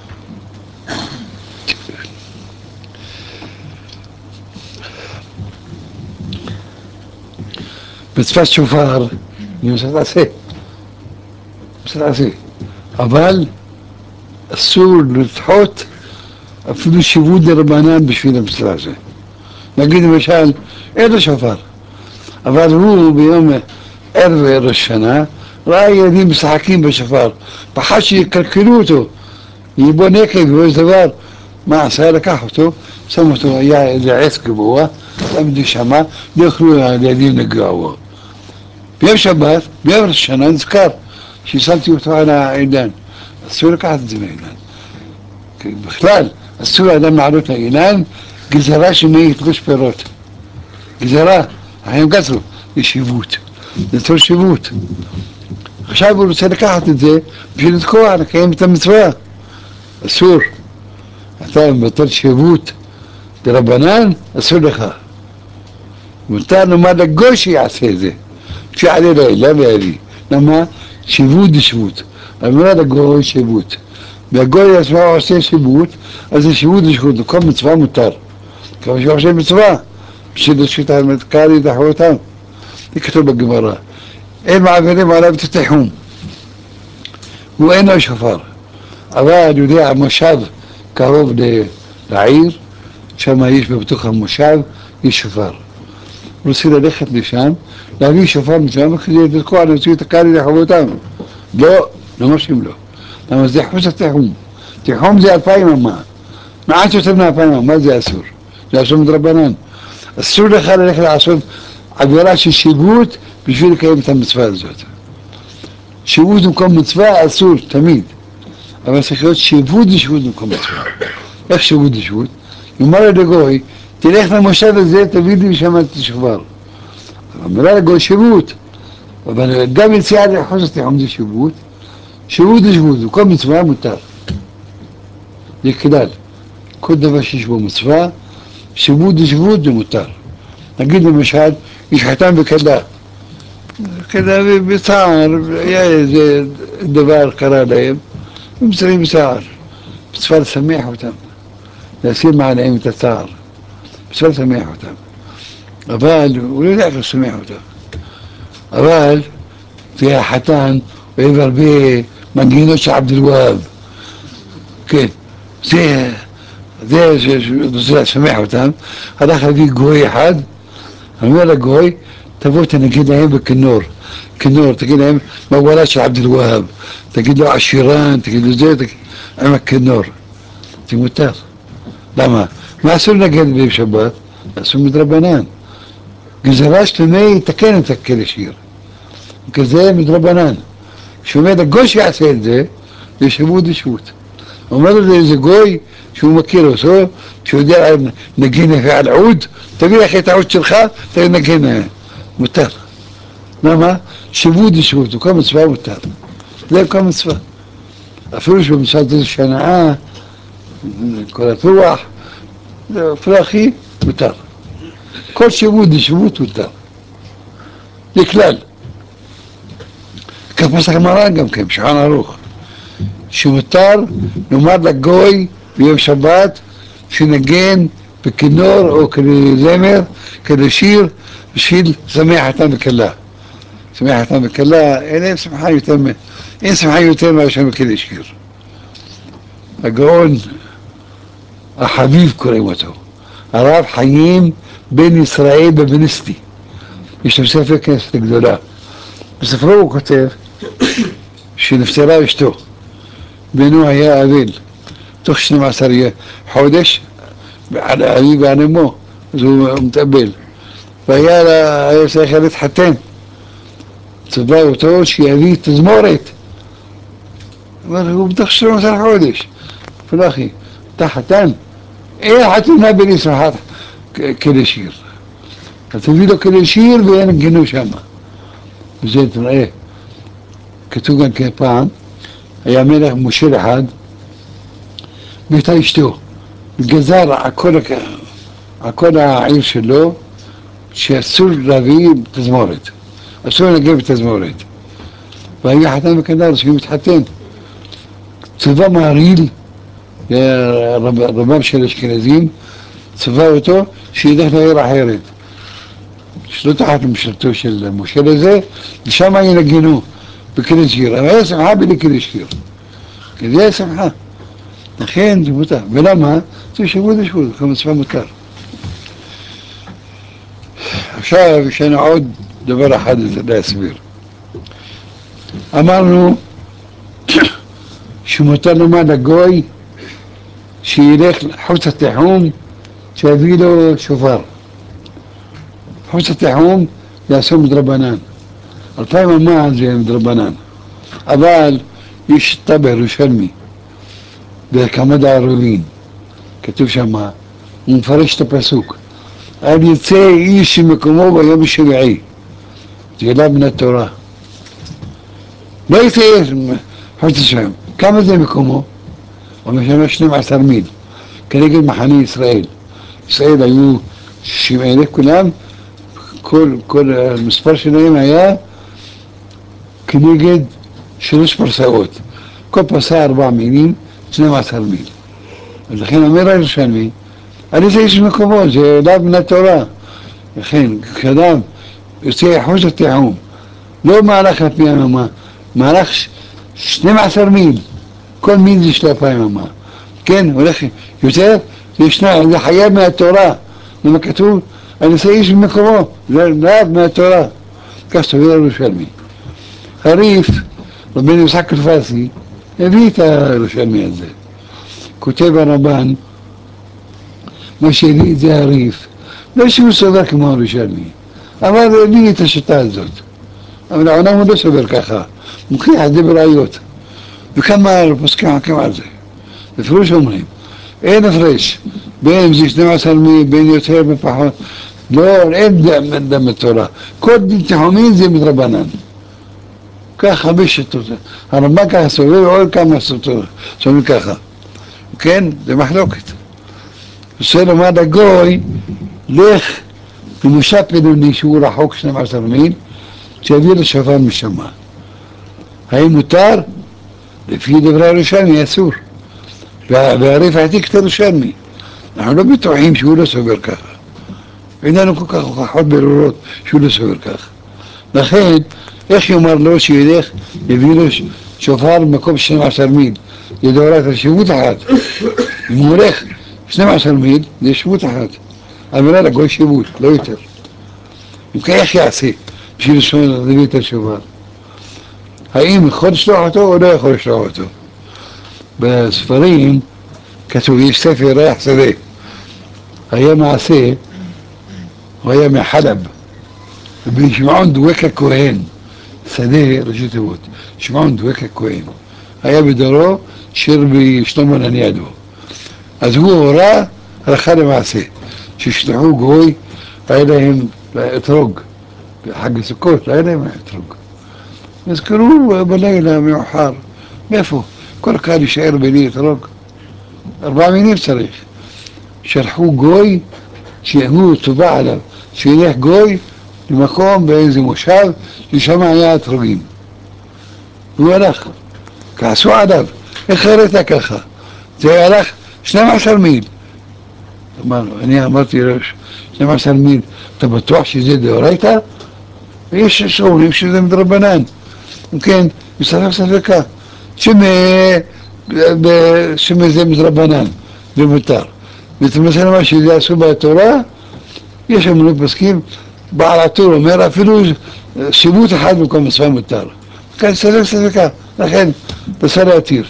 מצוות שופר, אני עושה לעשה. עושה לעשה. אבל אסור לדחות אפילו שיבוד דרבנן בשביל המצווה הזה. נגיד למשל, אין לו שופר, אבל הוא ביום ערב ראש שנה ראה ילדים משחקים בשופר, פחד שיקלקלו אותו, יהיה בו נקב, יבוא איזה דבר. מה עשה? לקח אותו, שם אותו, היה איזה עץ גבוה, שם את זה שמה, לא יכלו הילדים לגעו. ביום שבת, ביום ראש שנה נזכר ששמתי אותו על העידן. אסור לקחת את זה מהעידן. בכלל, אסור לאדם לעלות לעידן, גזרה שמי יתלוש פירות. גזרה, החיים גזרו, יש שיבות. נצור שיבות. עכשיו הוא רוצה לקחת את זה בשביל לתקוע, לקיים את המצווה. אסור. אתה מבטל שיבות דרבנן, אסור לך. מותר לומר לגוי שיעשה את זה. שיעלה לאלה ויעלי. למה? שיבות דשבות. אמרה לגוי שיבות. והגוי עצמו עושה שיבות, אז זה שיבות דשבות. כל מצווה מותר. כמו שהוא עושה מצווה. בשביל לשחוט המתקר ידחו אותם. זה כתוב בגמרא. אין מעבירים עליו את התחום. הוא אין לו שופר. אבל אני יודע, המושב קרוב לעיר, שם יש בתוך המושב, יש שופר. רוצה ללכת לשם, להביא שופר משם, כדי לתקוע, להוציא את הקר ידחו אותם. לא, לא מרשים לו. למה זה חוץ התיחום. תיחום זה אלפיים אמה. מעט יותר מאלפיים אמה, מה זה אסור? זה אסור מדרבנן. אסור לך ללכת לעשות עבירה של שיבוט בשביל לקיים את המצווה הזאת. שיבוט במקום מצווה אסור, תמיד. אבל צריך להיות שיבוט ושיבוט במקום מצווה. איך שיבוט ושיבוט? יאמר לגוי, תלך למושב הזה, תביא לי ושם את השופר. אמרה לגוי שיבוט. אבל גם יציאה לאחוז התיחום זה שיבוט. שיבוט ושיבוט, במקום מצווה מותר. זה כלל. כל דבר שיש בו מצווה, שיבוט ושיבוט זה מותר. נגיד למשל, יש חתן וכלה. כלה בצער, היה איזה דבר קרה להם, הם צריכים בצער. מצווה לשמח אותם, להסיר מעליהם את הצער. מצווה לשמח אותם. אבל, הוא לא יודע איך לשמח אותם. אבל, זה החתן, אוהב הרבה מנגינות של עבד אל-והאב. כן, זה, זה שרוצה לשמח אותם, הלך להביא גוי אחד, אומר לגוי, תבוא תנגד להם בכינור, כינור, תגיד להם מגבלה של עבד אל-והאב, תגיד לו עשירן, תגיד לו זה, תגיד, עם הכינור, זה מותר. למה? מה אסור לנגד ביום שבת? אסור מדרבנן. גזרה שלמה יתקן את הכלי שיר. כזה מדרבנן. כשאומר הגוי שיעשה את זה, זה שיבוט ושיבוט. אומר לו איזה גוי שהוא מכיר אותו, שהוא יודע נגן על עוד, תביא לך את העוד שלך, תביא נגן, מותר. למה? שיבוט ושיבוט, וכל מצווה מותר. זה כל מצווה. אפילו שבמצווה זה שנאה, כל התרוח, אפילו הכי מותר. כל שיבוט ושיבוט מותר. זה כלל. כך פסק הגמרא גם כן, שולחן ערוך. שמותר לומר לגוי ביום שבת שנגן בכינור או כזמר, כלשיר, בשביל שמח חתן וכלה. שמח חתן וכלה, אין שמחה יותר, אין שמחה יותר מאשר בכלי שיר. הגאון החביב קוראים אותו, הרב חיים בן ישראל בבניסטי. יש לו ספר כנסת גדולה. בספרו הוא כותב שנפטרה אשתו. בנו היה אבל, תוך שנים עשר חודש, על אביו ועל אמו, אז הוא מטבל. והיה לה, היה צריך להתחתן. צבא אותו שיביא תזמורת. אבל הוא בתוך שנים עשר חודש. אפילו אחי, אתה חתן? אין חתונה בלי שמחת כלי שיר. אז תביא לו כלי שיר ואין גינו שם. וזה תראה, כתוב גם כן פעם, היה מלך מושל אחד, והייתה אשתו, גזר על כל העיר שלו, שאסור להביא תזמורת, אסור לנגן בתזמורת. והיה חתן וכלה, שהוא מתחתן. צבא מעריל, רבם של אשכנזים, צבא אותו שילך לעיר אחרת. שלא תחת למשלתו של המושל הזה, ושם ינגנו בכלי שיר. אבל היה שמחה בלי כלי שיר. כי זה היה שמחה. לכן זה מותר. ולמה? זה שיבוט ושיבוט, כל מצווה מותר. עכשיו יש לנו עוד דבר אחד להסביר. אמרנו שמותר לומר לגוי שילך חוץ התיחום, שיביא לו שופר. חוץ התיחום זה אסור מדרבנן. אלפיים אמה זה מדרבנן. אבל יש שיטה בירושלמי, בכמה דערובין, כתוב שם, הוא מפרש את הפסוק. אל יצא איש ממקומו ביום השביעי, זה אליו מן התורה. לא יצא חוץ השם. כמה זה מקומו? הוא משנה שנים עשר מיל, כנגד מחנה ישראל. ישראל היו שישים אלף כולם, כל, כל המספר שלהם היה כנגד שלוש פרסאות. כל פרסה ארבע מילים, שנים עשר מיל. אז לכן אומר הירושלמי, אני זה איש מקומו, זה אליו מן התורה. לכן, כשאדם יוצא חוץ התיחום, לא מהלך על פי הממה, מהלך שנים עשר מיל, כל מיל זה של אלפיים אמה. כן, הולך יותר, זה ישנה, זה חייב מהתורה. למה כתוב, אני זה איש מקומו, זה אליו מהתורה. כך סובר הירושלמי. הריף, רבנו יצחק אלפסי, הביא את הירושלמי הזה. כותב הרמב"ן, מה שהביא את זה הריף, לא שהוא סובר כמו הירושלמי, אבל הביא את השיטה הזאת. אבל העולם הוא לא סובר ככה, מוכיח את זה בראיות. וכמה פוסקים חכים על זה. בפירוש אומרים, אין הפרש, בין אם זה שנים עשר מי, בין יותר ופחות, לא, אין דם, דם בתורה. כל דין תחומין זה מדרבנן. כך חמש שיטות. הרמב"ן ככה סובר, ועוד כמה סוטות, סוברים ככה. כן, זה מחלוקת. רוצה לומר לגוי, לך למושב פינוני שהוא רחוק שנים עשר מיל, שיביא לשופר משמה. האם מותר? לפי דברי הירושלמי אסור. והריף העתיק את הירושלמי. אנחנו לא בטוחים שהוא לא סובר ככה. אין לנו כל כך הוכחות ברורות שהוא לא סובר ככה. לכן, איך יאמר לו שילך, יביא לו שופר במקום שנים עשר מיל, ידעורת השבות אחת. אם הוא הולך שנים עשר מיל, זה שבות אחת. אמירה לגוי שיבות, לא יותר. אם כן, איך יעשה בשביל להביא את השופר? האם יכול לשלוח אותו או לא יכול לשלוח אותו? בספרים כתוב, יש ספר ריח שדה. היה מעשה, הוא היה מחלב, ובשמעון דואק הכהן, שדה ראשי תיבות, שמעון דואק הכהן. היה בדורו שיר בשלמה לניאדו. אז הוא הורה הלכה למעשה, שישלחו גוי, היה להם אתרוג, בחג הסוכות, היה להם אתרוג. נזכרו בלילה מאוחר, מאיפה? כל אחד יישאר בלי אתרוג. ארבעה מינים צריך. שלחו גוי, שהוא טובע עליו, שילך גוי למקום באיזה מושב, ששם היה אתרוגים. הוא הלך, כעסו עליו, איך הראית ככה? זה הלך שנים עשר מיל. אמרנו, אני אמרתי לו, שנים עשר מיל, אתה בטוח שזה דאורייתא? ויש שאומרים שזה מדרבנן. כן, מסתכל ספקה, שמא זה מדרבנן, זה מותר. ותמסל מה שזה עשו בתורה, יש אמונות פסקים, בעל הטור אומר אפילו שיבוט אחד במקום מצווה מותר. כן, מסתכל ספקה, לכן תעשה להתיר.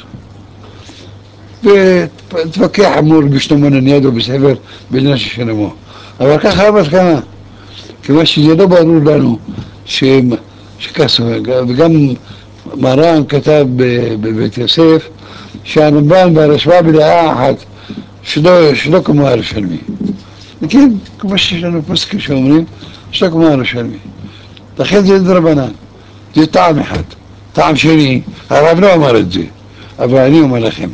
ותפקח אמור בשלמה לניאדו בספר בעניין ששלמו. אבל ככה המסקנה, כיוון שזה לא ברור לנו שכסו, וגם מרן כתב בבית יוסף שהרמב"ן והרשב"א בדעה אחת שלא, שלא כמו הירושלמי. וכן, כמו שיש לנו פוסקים שאומרים, שלא כמו הירושלמי. לכן זה דרבנן, זה טעם אחד. טעם שני, הרב לא אמר את זה, אבל אני אומר לכם,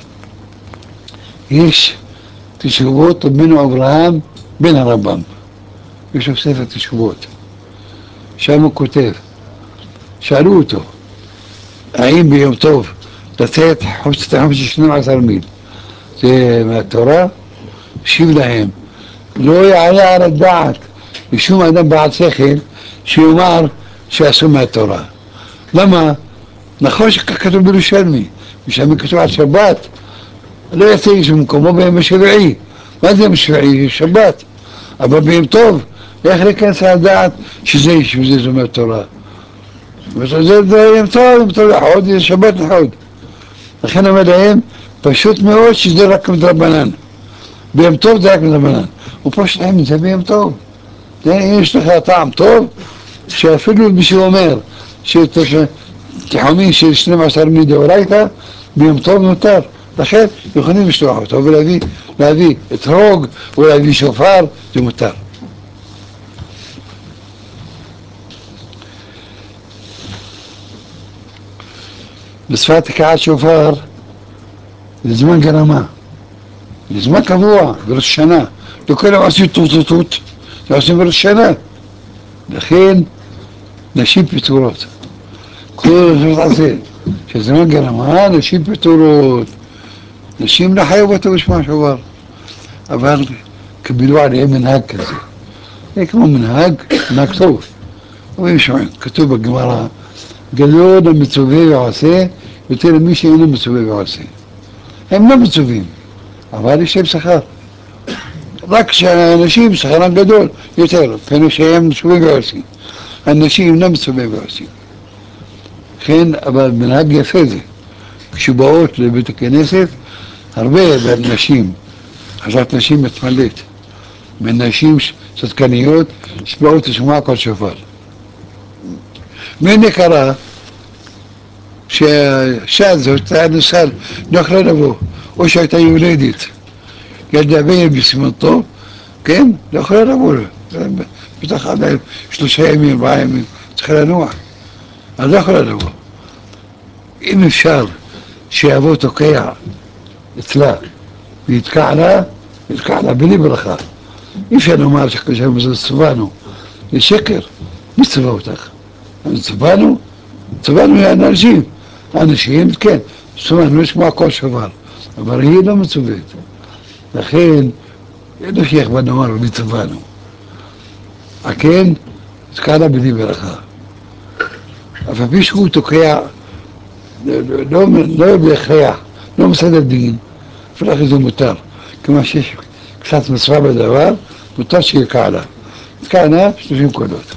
יש תשובות בנו אברהם בן הרמב"ם. יש לו ספר תשובות. שם הוא כותב, שאלו אותו, האם ביום טוב לתת חופשת החופש של שנים עשר מיל זה מהתורה? השיב להם, לא יעלה על הדעת לשום אדם בעל שכל שיאמר שעשו מהתורה. למה? נכון שכך כתוב בירושלמי, ושם כתוב על שבת, לא יצא איש במקומו ביום השביעי. מה זה יום השביעי? שבת. אבל ביום טוב, איך להיכנס על הדעת שזה איש וזה זו מהתורה? זה יום טוב, יום טוב לחוד, זה שבת לחוד. לכן אומר להם, פשוט מאוד שזה רק מדרבנן. ביום טוב זה רק מדרבנן. הוא פשוט להם את זה ביום טוב. יש לך טעם טוב, שאפילו מי שאומר שתחומים של שנים עשר מדאורייתא, ביום טוב נותר. לכן יכולים לשלוח אותו ולהביא להביא אתרוג ולהביא שופר, זה מותר. בשפת תקיעת שופר זה זמן גרמה, זה זמן קבוע בראש שנה, לא כולם עושים טוט-טוט, זה עושים בראש שנה. לכן נשים פטורות, כל זאת עשה, שזמן גרמה, נשים פטורות, נשים לא חייבות לשמוע שופר, אבל קיבלו עליהם מנהג כזה, זה כמו מנהג, מנהג טוב. רואים שומעים, כתוב בגמרא, גדול המצווה ועושה, יותר למי שאינו מצווה ועושה. הם לא מצווים, אבל יש להם שכר. רק שהאנשים שכרם גדול יותר, כנראה שהם מצווים ועושים. האנשים לא מצווים ועושים. כן, אבל מנהג יפה זה. כשבאות לבית הכנסת, הרבה נשים, חזרת נשים מתמלאת, מנשים צדקניות שבאות לשמוע כל שופר. והנה קרה שהאישה הזאת, הנוסל, לא יכלה לבוא, או שהייתה יולדת, ילדה בן בסימן טוב, כן? לא יכולה לבוא, בטח עדיין שלושה ימים, ארבעה ימים, צריכה לנוע, אז לא יכולה לבוא. אם אפשר שיבוא תוקע אצלה ויתקע לה, יתקע לה בלי ברכה. אי אפשר לומר שכשם צבאנו, זה שקר, מי צבא אותך? צבאנו? צבאנו לאנשים, האנשים, כן, צבאנו לשמוע כל שבר, אבל היא לא מצוות. לכן, אין לו שייך בנאמר, מי צבאנו. כן, יתקע לה בלי ברכה. אבל פי שהוא תוקע, לא, לא בהכרח, לא מסדר דין, אפילו אחרי זה מותר. כמו שיש קצת מצווה בדבר, מותר שירקע לה. יתקע לה שלושים קולות.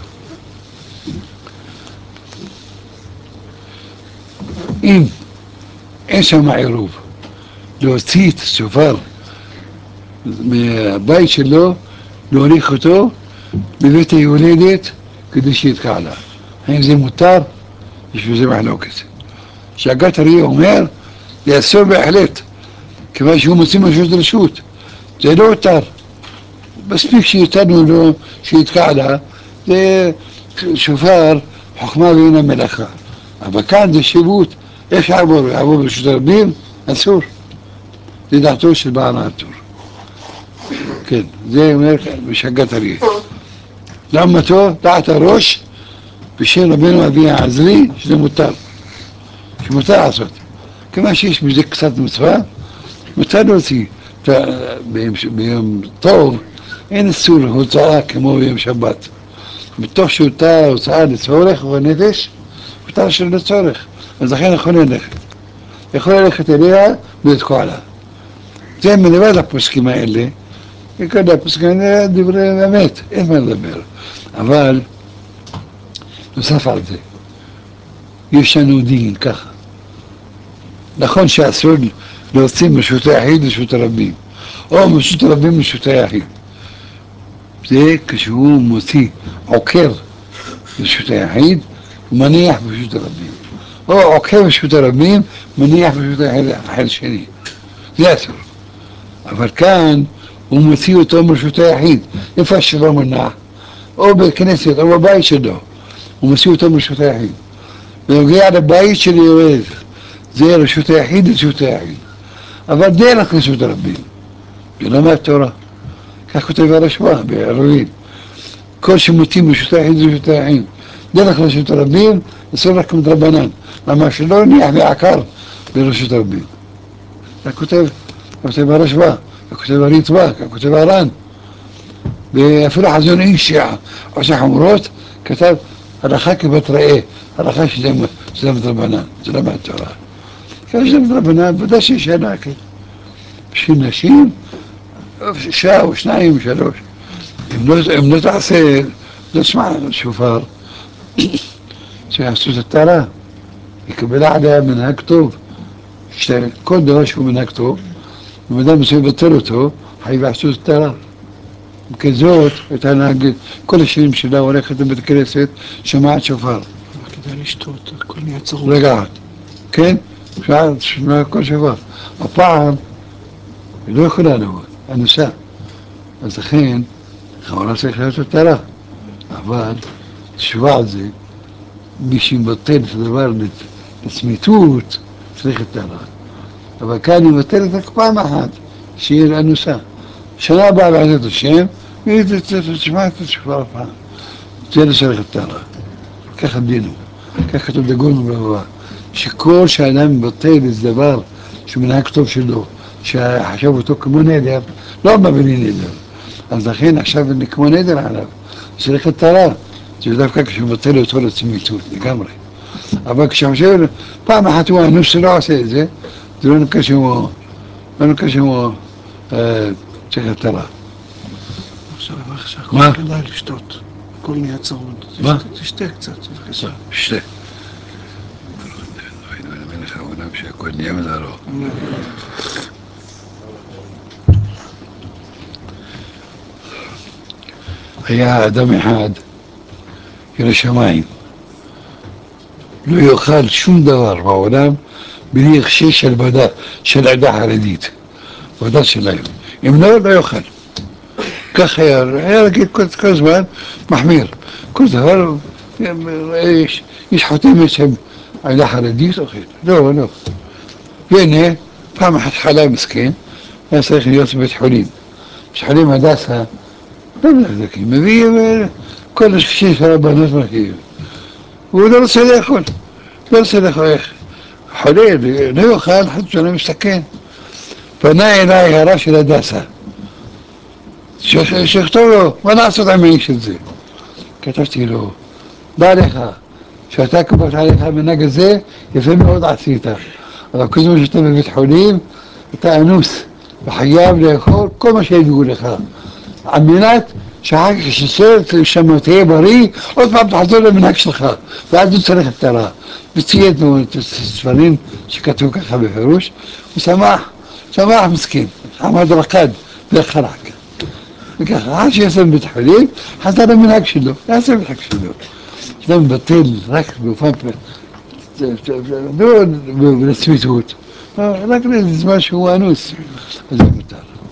אם אין שם עירוב, להוציא את השופר מהבית שלו, להוליך אותו בבית היולדת כדי שיתקע לה. האם זה מותר? יש בזה מחלוקת. שהגת הרי אומר, זה אסור בהחלט, כיוון שהוא מוציא משהו רשות. זה לא יותר. מספיק שיתנו לו, שיתקע לה, זה שופר, חוכמה ואינה מלאכה. אבל כאן זה שיבוט, איך יעבור? יעבור ברשות הרבים? אסור. זה דעתו של בעל העטור. כן, זה אומר בשגת הרי. למה טוב? דעת הראש, בשם רבנו אבי העזרי, שזה מותר. שמותר לעשות. כמה שיש בזה קצת מצווה, מותר להוציא. ביום טוב אין איסור הוצאה כמו ביום שבת. בתוך שאותה הוצאה לצורך ובנפש, מותר של לצורך. אז לכן יכול ללכת. יכול ללכת אליה ולתקוע לה. זה מלבד הפוסקים האלה, וכל הפוסקים האלה דברי אמת, אין מה לדבר. אבל נוסף על זה, יש לנו דין ככה. נכון שאסור להוציא מרשות היחיד לרשות הרבים, או מרשות הרבים לרשות היחיד. זה כשהוא מוציא עוקר לרשות היחיד, מניח ברשות הרבים. או עוקר ברשות הרבים, מניח ברשות היחיד אחר שני. זה אסור. אבל כאן הוא מוציא אותו מרשות היחיד. איפה שלא מנח? או בכנסת, או בבית שלו. הוא מוציא אותו מרשות היחיד. ונוגע לבית של יורד. זה רשות היחיד לרשות היחיד. אבל דרך רשות הרבים. זה לא מהתורה. כך כותב הרשב"א בערבים. כל שמוצאים רשות היחיד לרשות היחיד. דרך רשות הרבים, אסור רק מדרבנן. למה שלא נניח בעקר ברשות הרבים. כך כותב, כותב הרשב"א, כך כותב הרצב"א, כך כותב הר"ן. ואפילו חזון איש שעושה חמורות, כתב הלכה כבת ראה, הלכה שזה מדרבנן, זה לא מהתורה. כאן שזה מדרבנן, ודאי שיש הלכה. בשביל נשים, שעה או שניים, שלוש. אם לא, אם לא תעשה, לא תשמע שופר, שיעשו את הטהרה, יקבל עליה מנהג טוב. כל דבר שהוא מנהג טוב, ומאדם מסוים לבטל אותו, חייב לעשות את הטהרה. כזאת, הייתה להגיד, כל השנים שלה הולכת לבית כנסת, שומעת שופר. מה כדאי לשתות? הכל נהיה צרוף. לגעת, כן? שומעת כל שופר. הפעם, היא לא יכולה לעבוד, הנוסע. אז לכן, חברה צריך להיות הטהרה. אבל, תשובה על זה, מי שמבטל את הדבר לצמיתות, צריך את הטהרה. אבל כאן היא מבטלת רק פעם אחת, שיהיה אנוסה. שנה הבאה בעזרת השם, והיא תשמע את השופר הפעם. זה לא צריך את הטהרה. ככה דינו. ככה כתוב דגון ובבא. שכל שאדם מבטל איזה דבר שהוא מנהג טוב שלו, שחשב אותו כמו נדר, לא מבלי נדר. אז לכן עכשיו אני כמו נדר עליו. צריך את הטהרה. זה דווקא כשהוא מבטל אותו לצמיתות, לגמרי. אבל כשחושב, פעם אחת הוא אנוס שלא עושה את זה, זה לא נקרא שהוא, לא נקרא שהוא צריך את הטהרה. עכשיו אני אומר לך שהכל כדאי לשתות. הכל נהיה צרוד. מה? תשתה קצת, בבקשה. שתה. שהכל נהיה מדרו. היה אדם אחד, ירא שמיים, לא יאכל שום דבר בעולם בלי הכשר של בדה, של עדה חרדית, בדה שלהם. אם לא, לא יאכל. כך היה, היה רגיל כל, כל הזמן מחמיר. כל דבר, יש, יש חותמת שהם עדה חרדית, אוכל. לא, לא. והנה, פעם אחת חלה מסכן, היה צריך להיות בבית חולים. בית חולים הדסה, לא מזדקים, מביא כל השקשים של הבנות מרכיבים. והוא לא רוצה לאכול, לא רוצה לאכול איך. חולה, לא יאכל, חד שלא מסתכן. פנה אליי הרב של הדסה. שכתוב לו, מה לעשות עם האיש הזה? כתבתי לו, דע לך, שאתה קבעת עליך המנהג הזה, יפה מאוד עשית. אבל כל זמן שאתה בבית חולים, אתה אנוס, וחייב לאכול כל מה שידעו לך. על מנת שאחר כך כשסרט שם תהיה בריא, עוד פעם תחזור למנהג שלך, ואז הוא צריך את הרע. וציית לו את הספרים שכתבו ככה בפירוש, הוא שמח, שמח מסכן, עמד רקד וחרק. וככה, עד שיעשה בבית חולים, חזר למנהג שלו, יעשה מנהג שלו. שאתה מבטל רק באופן לא לצמיתות, רק לזמן שהוא אנוס, אז זה מותר.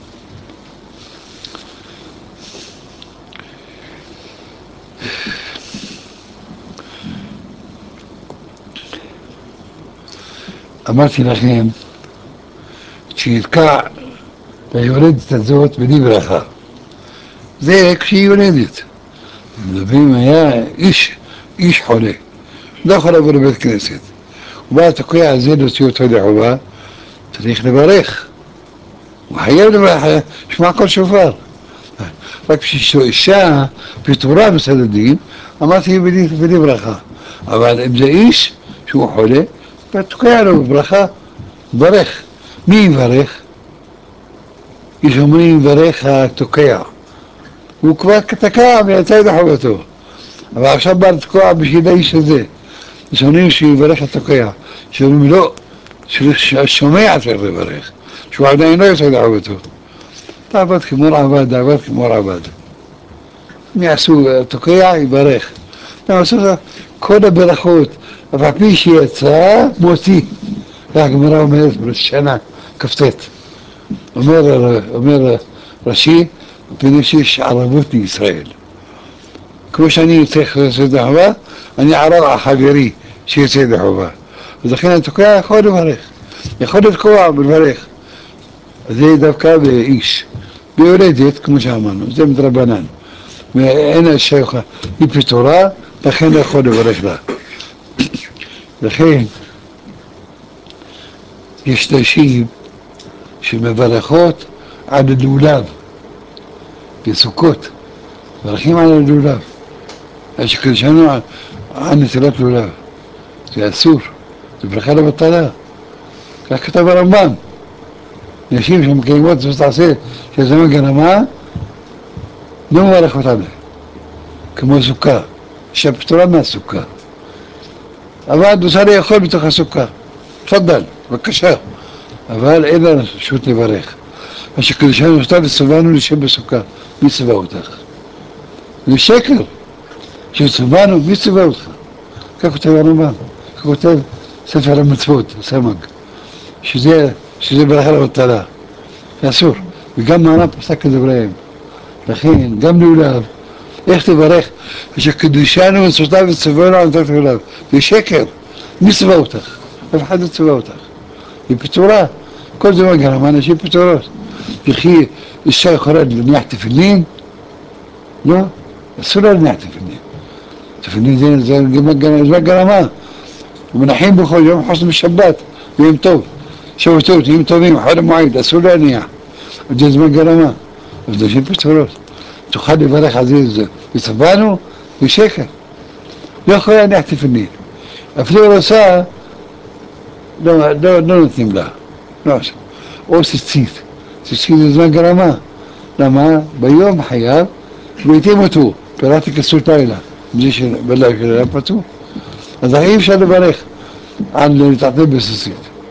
אמרתי לכם שיתקע ליולדת הזאת בלי ברכה. זה כשהיא יולדת. מדברים היה איש, איש חולה, לא יכול לבוא לבית כנסת. הוא בא תוקע על זה להוציא אותו לחובה, צריך לברך. הוא חייב לברך, שמע כל שופר. רק כשאישה פטורה בסד הדין, אמרתי בלי, בלי ברכה. אבל אם זה איש שהוא חולה, תוקע לו בברכה, ברך. מי יברך? יש אומרים יברך התוקע. הוא כבר תקע ויצא ידי חובתו. אבל עכשיו בא לתקוע בשביל האיש הזה. יש אומרים שיברך התוקע. שאומרים לא, שהשומע צריך לברך. שהוא עדיין לא יצא ידי חובתו. תעבד כמו עבד, תעבד כמו עבד. אם יעשו התוקע, יברך. יעשו כל הברכות, אבל פי שיצא, מוציא. הגמרא אומרת בראש שנה, כ"ט. אומר, אומר רש"י, מפני שיש ערבות לישראל. כמו שאני צריך לעשות ידי חובה, אני ערב על חברי שיוצא ידי חובה. אז לכן התוקע יכול לברך, יכול לתקוע ולברך. זה דווקא באיש. ביולדת, כמו שאמרנו, זה מדרבנן. ואין האישה יכולה, היא פטורה, לכן לא יכול לברך לה. לכן, יש נשים שמברכות על הלולב בסוכות, מברכים על הלולב. יש שקדשנו על, על נטילת לולב. זה אסור, זה ברכה לבטלה. כך כתב הרמב"ם. נשים שמקיימות זאת תעשה של זמן גרמה, לא מברך אותם, כמו סוכה, שהפטורה מהסוכה. אבל דוסה לאכול בתוך הסוכה. תפדל, בבקשה. אבל אין לה רשות לברך. מה שקדשנו אותה וצוונו לשם בסוכה. מי צווה אותך? זה שקר. שצוונו, מי צווה אותך? כך כותב הרמב"ם, כך כותב ספר המצוות, סמ"ג. שזה, שזה ברכה לבטלה. זה אסור. וגם מעלה פסק כדבריהם. לכן, גם לולב, איך תברך? שקדושנו וצוותיו וצוונו על נתת לולב. זה שקר. מי צווה אותך? אף אחד לא צווה אותך. היא פטורה. כל זמן גרם, אנשים פטורות. וכי אישה יכולה להניח תפילין? לא, אסור לה להניח תפילין. תפילין זה זמן גרמה. ומנחים בכל יום חוץ משבת, ויום טוב. שבתות, יום טובים, חול המועד, אסור להניח. זה זמן גרמה. אז אנשים פטורות. תוכל לברך על זה, וצוונו, ושקר. לא יכולה להניח תפילין. אפילו רוצה, לא, לא, לא נותנים לה. לא עושה. או ציצית. ציצית זה זמן גרמה. למה? ביום חייב, ולעיתים אותו. פירטתי כסות לילה. זה שבלילה פתור. אז אי אפשר לברך על להתעטף בציצית.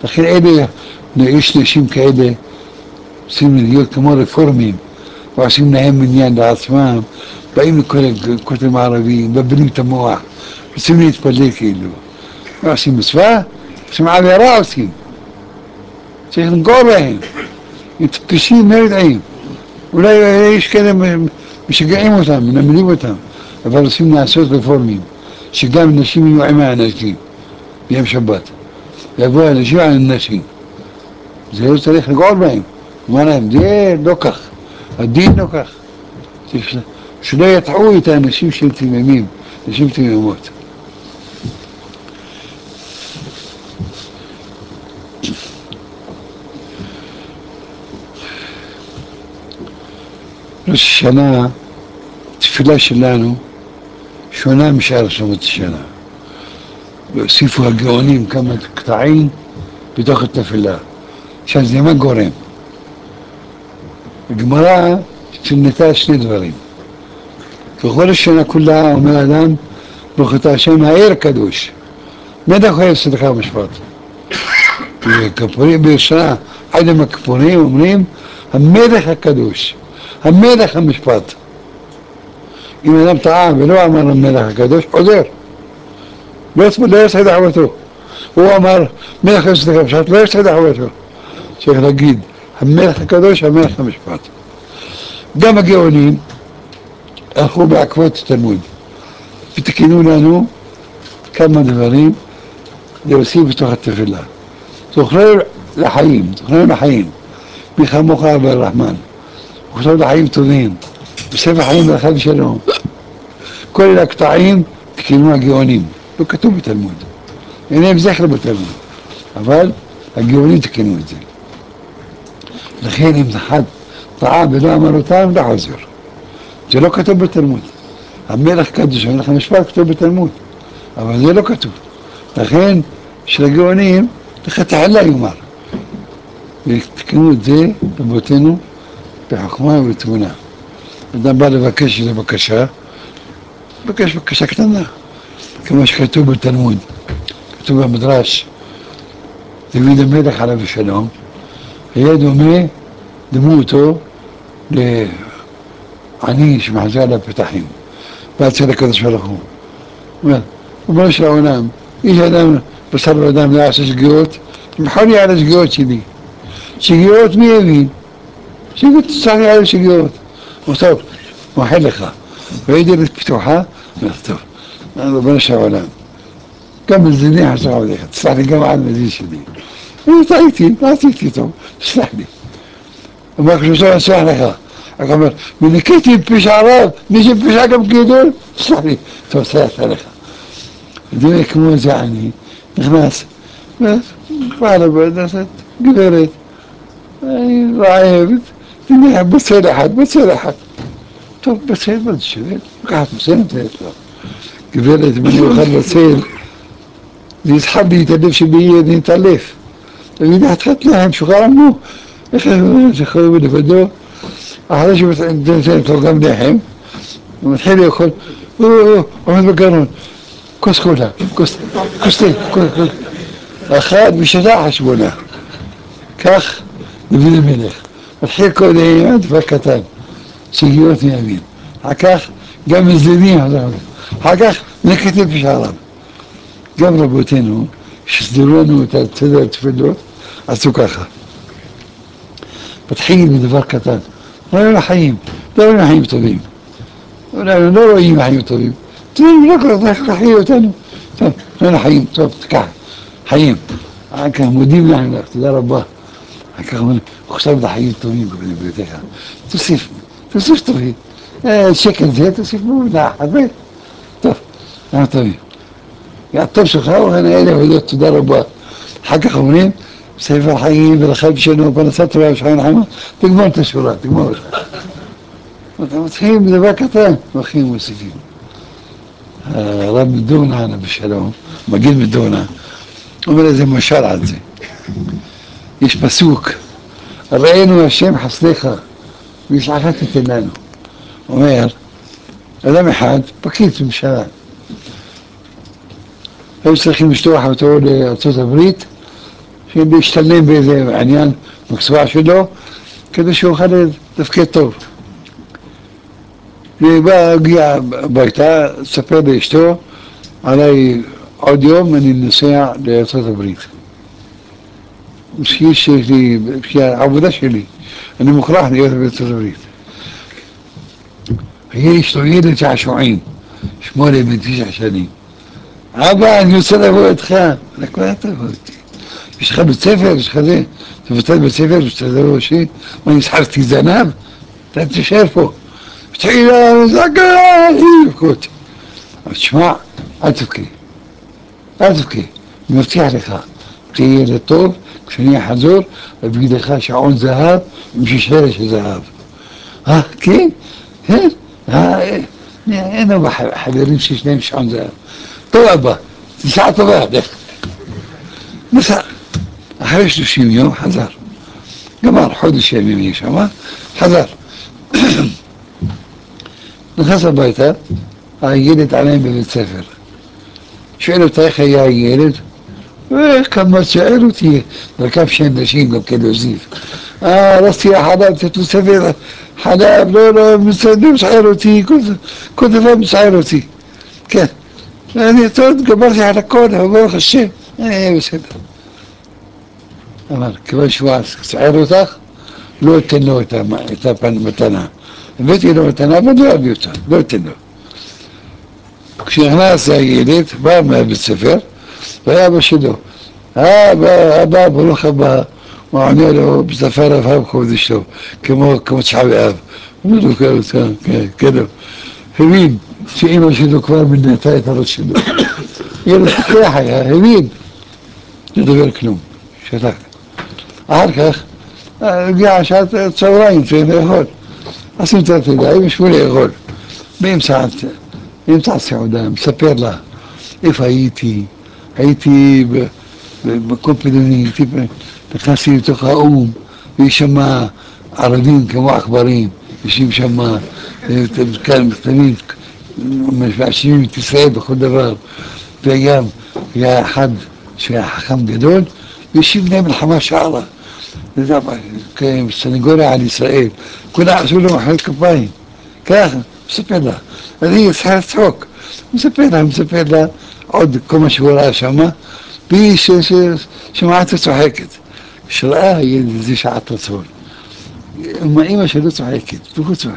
לכן אלה, יש נשים כאלה, רוצים להיות כמו רפורמים, ועושים להם מניין לעצמם, באים לכל הכותלים הערביים, מבלים את המוח, רוצים להתפלל כאילו. לא עושים מצווה, עושים עבירה עושים. צריך לנגור בהם, הם טיפשים, לא יודעים. אולי יש כאלה משגעים אותם, מנמלים אותם, אבל רוצים לעשות רפורמים, שגם נשים יהיו עם האנשים, ביום שבת. יבואו אנשים על הנשים. זה לא צריך לגעול בהם. אמר להם, זה לא כך, הדין לא כך. שלא יטעו את האנשים שהם תמימים, אנשים תמימות. ראש השנה, תפילה שלנו, שונה משאר שנות השנה. והוסיפו הגאונים כמה קטעים בתוך התפילה. עכשיו זה מה גורם? הגמרא שינתה שני דברים. בכל השנה כולה אומר האדם, ברוך אתה השם העיר הקדוש. מדי חייב צדקה ומשפט. וכפורים בשנה, עד עם הכפורים אומרים, המלך הקדוש, המלך המשפט. אם אדם טעה ולא אמר המלך הקדוש, עוזר. לא יצא דעבתו. הוא אמר, מלך צדקה ומשפט, לא יצא דעבתו. צריך להגיד, המלך הקדוש, המלך המשפט. גם הגאונים הלכו בעקבות התלמוד ותקנו לנו כמה דברים להוסיף בתוך התפילה. זוכרים לחיים, זוכרים לחיים, מי כמוך אבא הרחמן, וכתוב לחיים טובים, בספר חיים ברכה ושלום. כל אלה הקטעים תקנו הגאונים, לא כתוב בתלמוד, אין להם זכר בתלמוד, אבל הגאונים תקנו את זה. לכן אם אחד טעה ולא אמר אותם, לא חוזר. זה לא כתוב בתלמוד. המלך קדוש, המלך המשפט כתוב בתלמוד, אבל זה לא כתוב. לכן של הגאונים, לכתחילה יאמר. ותקנו את זה, רבותינו, בחוכמה ובתבונה. אדם בא לבקש איזו בקשה, לבקש בקשה קטנה, כמו שכתוב בתלמוד, כתוב במדרש, דוד המלך עליו השלום, היה דומה דמותו לעני שמחזה על הפתחים, ואצל הקדוש ברוך הוא. הוא אומר, ריבונו של העולם, איש אדם, בשר ואדם לעשות שגיאות, תמחור לי על השגיאות שלי. שגיאות מי יבין? שגיאות תצטרך לי על השגיאות. הוא טוב, מוחל לך. והייתי פתוחה, אומר, טוב, ריבונו של העולם, גם מזיני חסוך עליך, תסלח לי גם על מזין שלי. אני טעיתי, לא עשיתי טוב, תסלח לי. הוא אומר, כשאתה אסלח לך. הוא אומר, מניקיתי פשע רב, מי שפשע גם גדול, תסלח לי, טוב, סלחת לך. זה כמו איזה עני, נכנס, בא לבית, גברת, רעבת, תניח בצל אחד, בצל אחד. טוב, בצל, מה זה שווה? לקחת בצל, נתת לו. גברת, אם אני אוכל בצל, זה יסחב לי את הלב שבי, אני אתעלף. אני נתחת להם, שוחר עמו, איך זה חייב לבדו, אחרי שנותנת לו גם לחם, הוא מתחיל לאכול, הוא עומד בגרון, כוס קולה, כוס, כוס תה, כוס, כוס. אחד ושתה חשבונה. כך דוד המלך. מתחיל קודם דבר קטן, שגיאות מימין. אחר כך גם מזלימים, אחר כך נקטים פשערם. גם רבותינו, שסדרו לנו את סדר התפילות, עשו ככה. מתחיל בדבר קטן. רואים לחיים, לא רואים לחיים טובים. אולי לא רואים לחיים טובים. תראו, רק לחיים אותנו. טוב, רואים לחיים, טוב, תקח. חיים. אחר כך מודים להם לך, תודה רבה. אחר כך אומרים, חושב לחיים טובים בביתך. תוסיף, תוסיף טובים. שקל זה, תוסיף במידה, הרבה. טוב, למה טובים. הטוב שלך הוא האלה הודות, תודה רבה. אחר כך אומרים, ספר חיים ולחיים שלנו, פרנסה טובה ושחיים לחיים, תגמור את השורה, תגמור אותה. אתה מתחילים בדבר קטן, הולכים ומוסיפים. הרב מדונה, עליו השלום, מגיד מדונה, אומר איזה משל על זה. יש פסוק, ראינו השם חסדיך, וישלחך תיתן לנו. אומר, אדם אחד, פקיד ממשלה, היו צריכים לשלוח אותו לארצות הברית, להשתלם באיזה עניין מקצוע שלו, כדי שהוא יוכל לתפקד טוב. ובא, הגיע הביתה, ספר לאשתו, עליי עוד יום אני נוסע לארצות הברית. בשביל שיש לי, בשביל העבודה שלי, אני מוכרח להיות בארצות הברית. יש לו ילד שעשועין, שמונה ותשע שנים. אבא, אני רוצה לבוא איתך. רק מה אתה לבוא איתי? יש לך בית ספר, יש לך זה, אתה מבטל בית ספר, שאתה לבוא אותי, מה, נסחרתי זנב? אתה תשאר פה. תחילה, זקה, לבכות. אז תשמע, אל תבכי, אל תבכי, אני מבטיח לך, תהיה ילד טוב, כשאני אחזור, אביא לך שעון זהב עם ששרת של זהב. אה, כן? כן? אין אבא חברים שיש להם שעון זהב. טוב אבא, תסעה טובה, לך. נסע. אחרי שלושים יום חזר. גמר חודש ימים יש שם, חזר. נכנס הביתה, הילד עליהם בבית ספר. שואל אותה איך היה הילד? כמה צער אותי, רכב שאין נשים גם כן להוסיף. אה, רצתי החלב, תתנו ספר, חלב, לא, לא, מצער אותי, כל דבר מצער אותי. כן. אני טוב, גמרתי על הכל, ברוך השם, אה, בסדר. אבל כיוון שהוא צער אותך, לא אתן לו את המתנה. הבאתי לו מתנה, אבל לא אביא אותה, לא אתן לו. כשנכנס הילד, בא מהבית ספר, והיה אבא שלו. אבא, אבא, ברוך הבא, הוא עונה לו בשפה רבה בכבוד שלו, כמו תשעה באב. הוא אומר לו, כן, כן, כן, הבין שאמא שלו כבר מנתה את הראש שלו. ילד פתח היה, הבין, לא דבר כלום, שתק. אחר כך, הגיעה שעת צהריים, צריך לאכול. עושים תת ידיים, ישבו לאכול. באמצע הסעודה, מספר לה איפה הייתי, הייתי במקום פלוני, נכנסתי לתוך האום, ויש שם ערבים כמו עכברים, יושבים שם כאן קטנים, מאשימים את ישראל בכל דבר, וגם היה אחד שהיה חכם גדול, וישיב בני מלחמה שערה, סנגוריה על ישראל, כולם עשו לו מחאות כפיים, ככה, מספר לה, אני צריכה לצחוק, מספר לה, מספר לה עוד כל מה שהוא ראה שמה, והיא שמעת צוחקת, שראה איזה שעת רצון. אמא שלו צוחקת, והוא צוחק,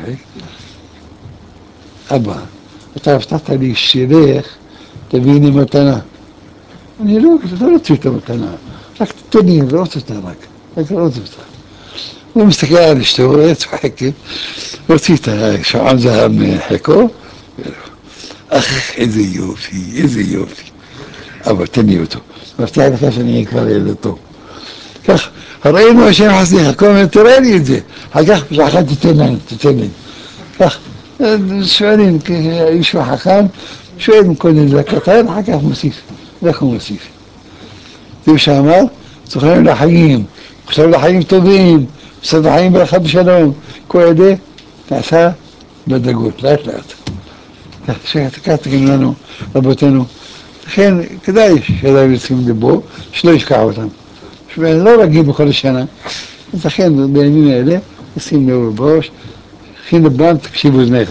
אבא, אתה הבטחת לי שילך, תביא לי מתנה. אני לא, לא רוצה את המתנה, רק תתן לי, לא רוצה אותה רק, רק לא רוצה אותה. הוא מסתכל על אשתו, הוא צוחקת, הוציא את השעון זהב מחיקו, אך איזה יופי, איזה יופי. אבל תן לי אותו, מבטיח לך שאני אהיה כבר ילד טוב. כך, ראינו השם חסדיך, כל מיני תראה לי את זה, אחר כך בשביל תתן להם, תתן להם. כך, שואלים, איש חכם, שואלים כל מיני קטן, אחר כך מוסיף, איך הוא מוסיף. זה מה שאמר, זוכרים לחיים, חושב לחיים טובים, בסדר לחיים ברכה בשלום, כל ידי נעשה בדרגות, לאט לאט. כך תגיד לנו, רבותינו, לכן כדאי שאדם יוצאים לבו, שלא ישכח אותם. לא רגיל בכל השנה, אז לכן בימים האלה, נשים לב בראש, הכין לבם, תקשיבו אוזניך.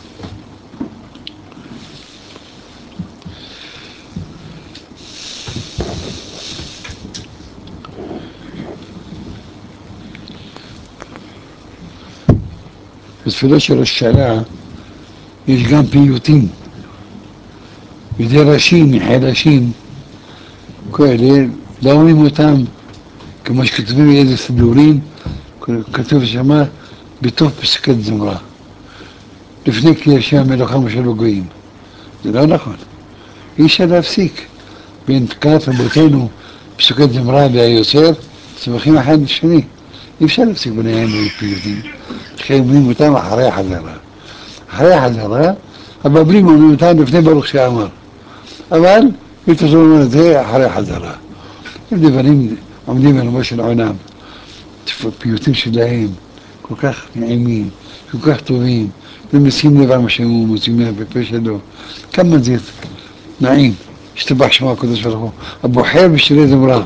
בתפילות של השנה יש גם פיוטים, מדרשים, מחדשים, כאלה, לא אומרים אותם כמו שכתובים איזה סידורים, כתוב שמה בתוך פסקת זמרה, לפני כי השם המלוכה משה בגויים. זה לא נכון. אי אפשר להפסיק בין תקנת רבותינו, פסקת זמרה והיוצר, סמכים אחד לשני. אי אפשר להפסיק ביניהם בפיוטים. לכן אומרים אותם אחרי החזרה. אחרי החזרה, הבבלים אומרים אותם לפני ברוך שאמר. אבל, מתזום את זה אחרי החזרה. הם דברים עומדים ברמו של עולם. פיוטים שלהם, כל כך נעימים, כל כך טובים, ומשים לב על מה שהוא מוצאים מהפה שלו. כמה זה נעים, השתבח שמו הקדוש ברוך הוא. הבוחר בשירי זמרה,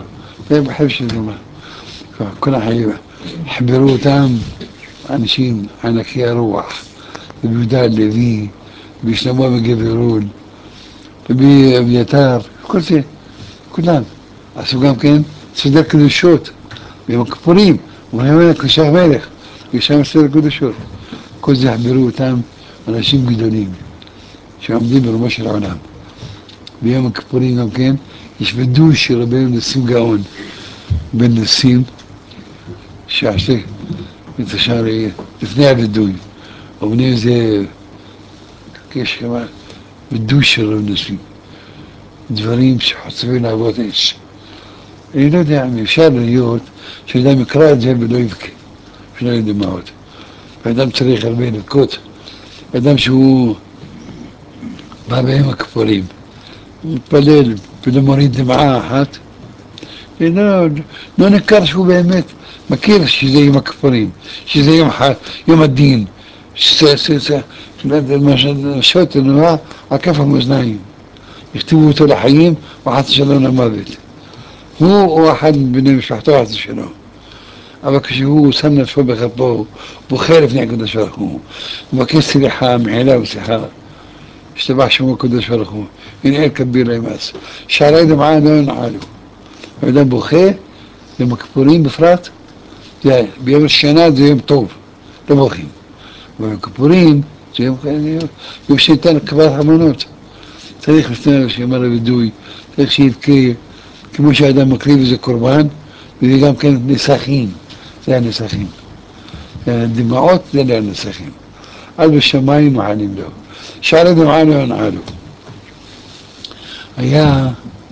ما بحبش الزمان. كل حي حبروا אותם אנשים ענקי הרוח, וביהודה הלוי, בשלמה וגברון, ובאביתר, כל זה, כולם. עשו גם כן סדר קדושות, ביום הכיפורים, אומרים מלך, קדושת מלך, יש שם סדר קדושות. כל זה חברו אותם אנשים גדולים, שעומדים ברומו של העולם. ביום הכיפורים גם כן, יש ודוי של רבינו נסים גאון, בן נסים, שעשה את השער לפני הוודוי. אומרים איזה, יש כמה ודוי של רב נסים, דברים שחוצבים לעבוד אש. אני לא יודע אם אפשר להיות שאדם יקרא את זה ולא יבכה, שלא יהיה דמעות. האדם צריך הרבה לבכות. האדם שהוא בא ביום הכיפורים, הוא מתפלל ולא מוריד דמעה אחת, לא, לא ניכר שהוא באמת מכיר שזה יום הכיפורים, שזה יום, יום הדין, שזה שוט נורא על כף המאזניים. יכתבו אותו לחיים וחס ושלום למוות. הוא או אחד מבני משפחתו חס ושלום. אבל כשהוא שם נפשו בכפו, בוכה לפני הקדוש ברוך הוא, מבקש סליחה, מחילה וסליחה, השתבח שמו הקדוש ברוך הוא, ינעל כביר לימאס, שערי דמעה לא ינעלו. האדם בוכה, יום הכיפורים בפרט, ביום השנה זה יום טוב, לא בוכים. ביום הכיפורים זה יום, יום שניתן קבלת המנות. צריך לפני שיאמר לוידוי, צריך שיבכה, כמו שהאדם מקריב איזה קורבן, וזה גם כן נסכים, זה הנסכים. דמעות זה הנסכים. אז בשמיים מעלים לו. שערי דמעה לא ינעלו. היה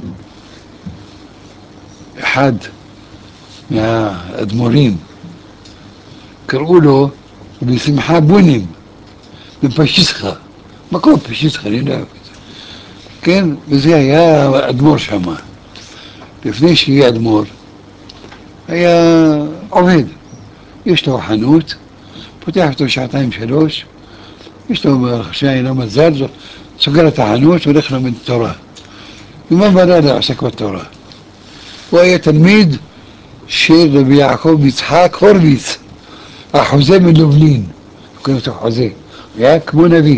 אחד מהאדמו"רים, קראו לו בשמחה בונים, בפשיסחה, מקום פשיסחה, אני יודע. כן, וזה היה אדמו"ר שמה. לפני שיהיה אדמו"ר, היה עובד. יש לו חנות, פותח אותו שעתיים שלוש, יש לו שני לא מזל, סוגר את החנות, הולך ללמד תורה. ומה בנה לעסק בתורה? הוא היה תלמיד של רבי יעקב יצחק הורוביץ, החוזה מלובלין, קוראים אותו חוזה, הוא היה כמו נביא.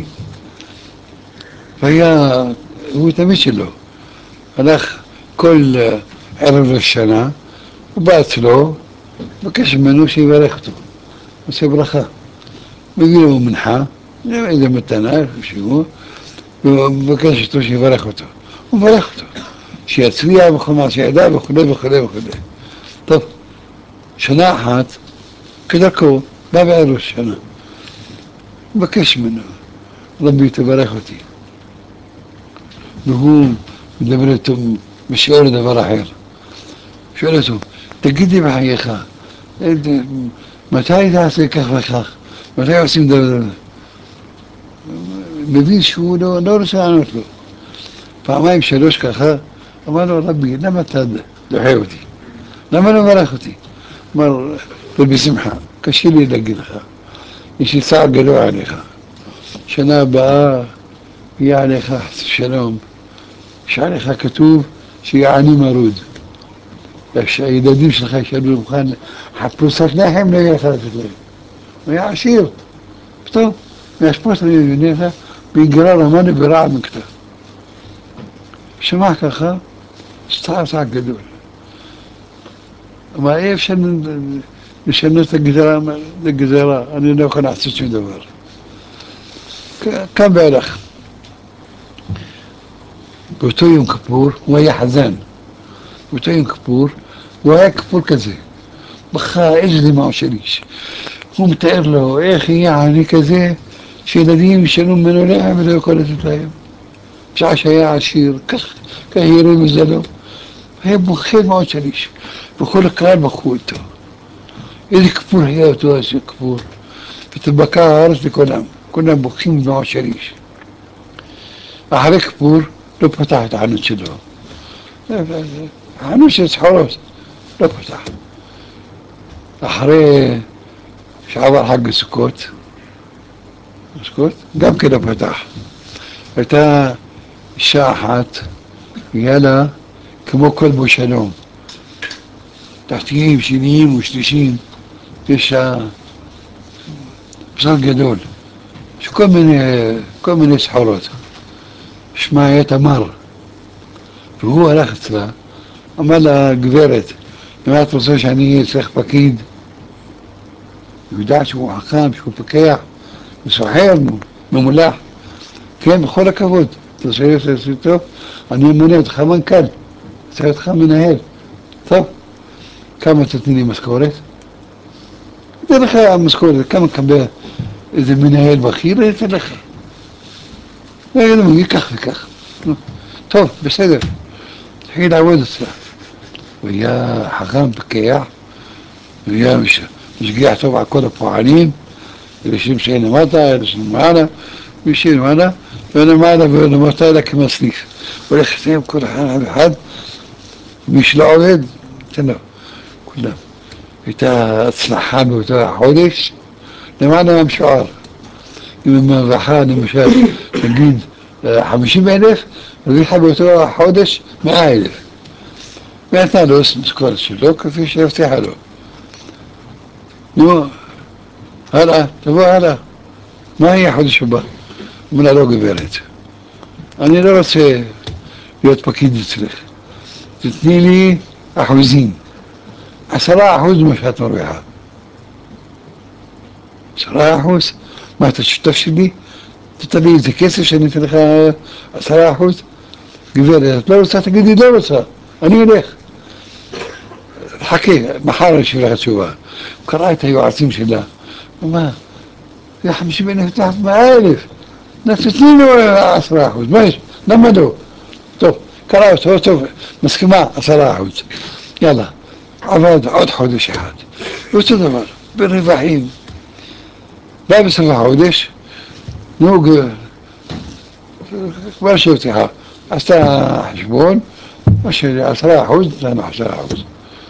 והיה, הוא תמיד שלו, הלך כל ערב השנה, הוא בא אצלו, מבקש ממנו שיברך אותו, עושה ברכה. מביא לו מנחה, איזה מתנה, שהוא, ומבקש אותו שיברך אותו. הוא מברך אותו, שיצביע בכל מעשה ידיו וכו' וכו' וכו'. טוב, שנה אחת, כדרכו, בא בערב שנה, מבקש ממנו, רבי תברך אותי. והוא מדבר איתו בשיעור לדבר אחר. שואל אותו, תגידי בחייך, מתי תעשה כך וכך? מתי עושים דבר? מבין שהוא לא, לא רוצה לענות לו. פעמיים שלוש ככה, אמר לו, רבי, למה אתה דוחה אותי? למה לא מברך אותי? אמר, בשמחה, קשה לי להגיד לך, יש לי צער גדול עליך. שנה הבאה יהיה עליך שלום, יש עליך כתוב שיהיה עני מרוד. שהילדים שלך ישאלו למוכן, פרוסת לחם לא יהיה לך לתת להם. הוא היה עשיר. פתאום, מהשפוס לידיך, בהיגרר רמנו ברעל מכתב. שמע ככה, צער צער גדול. אבל אי אפשר לשנות את הגזרה לגזרה, אני לא יכול לעשות שום דבר. כאן והלך. באותו יום כיפור, הוא היה חזן. באותו יום כיפור, הוא היה כיפור כזה. בכה, איזה דמעו של איש. הוא מתאר לו איך יהיה עני כזה, שילדים ישנו ממנו לחם ולא יכול לתת להם. בשעה שהיה עשיר, כך, כך יראו מזלו. היה בוכה דמעות של איש. וכל הקהל בכו איתו. איזה כיפור היה אותו איזה כיפור. ותבקע הארץ לכולם. כולם בוכים דמעות של איש. אחרי כיפור, לא פתח את החנות שלו. החנות של סחורות, לא פתח. אחרי שעבר חג הסוכות, הסוכות, גם כן לא פתח. הייתה אישה אחת, היה לה כמו כלב שלום. תחתיים, שניים ושלישים, יש פסק גדול, שכל מיני, כל מיני סחורות. שמה היה תמר, והוא הלך אצלה, אמר לה, גברת, אם את רוצה שאני אהיה אצלך פקיד, הוא יודע שהוא חכם, שהוא פקח, הוא סוחר, ממולח, כן, בכל הכבוד, אתה שואל אותי טוב, אני אמנה אותך מנכ"ל, צריך אותך מנהל, טוב, כמה תתני לי משכורת? אתן לך משכורת, כמה קבל איזה מנהל בכיר, אתן לך. ויגיד לו, ייקח וכך. טוב, בסדר, תחיל לעבוד אצלה. הוא היה חכם פקח, הוא היה משגיח טוב על כל הפועלים, אלה שנמצאים למטה, אלה שלמעלה, וישים למעלה, ולמעלה ולמטה אלה כמסניף. הוא הולך לסיים כל אחד אחד, מי שלא עובד, תן לו, כולם. הייתה הצלחה באותו החודש, למעלה מהמשוער. אם המרווחה, למשל, נגיד חמישים אלף, מביא לך באותו החודש מאה אלף. ונתנה לו משכורת שלו, כפי שהבטיחה לו. נו, הלאה, תבוא הלאה. מה יהיה החודש הבא? אמרה לו, גברת, אני לא רוצה להיות פקיד אצלך. תתני לי אחוזים. עשרה אחוז מה שאת מרוויחה. עשרה אחוז? מה, אתה שותף שלי? תתן לי איזה כסף שאני אתן לך עשרה אחוז? גברת, את לא רוצה? תגידי, לא רוצה. אני הולך. חכה, מחר יש לך תשובה. הוא קרא את היועצים שלה. הוא אמר, זה חמישים אלף תחת מאה אלף. תתני לו עשרה אחוז. מה יש? למה לא? טוב, קרא אותו, טוב, מסכימה, עשרה אחוז. יאללה, עבד עוד חודש אחד. אותו דבר, ברווחים. בא בסוף החודש, נו, כבר שהבטיחה, עשתה חשבון, מה שעשרה אחוז, נתנו עשרה אחוז.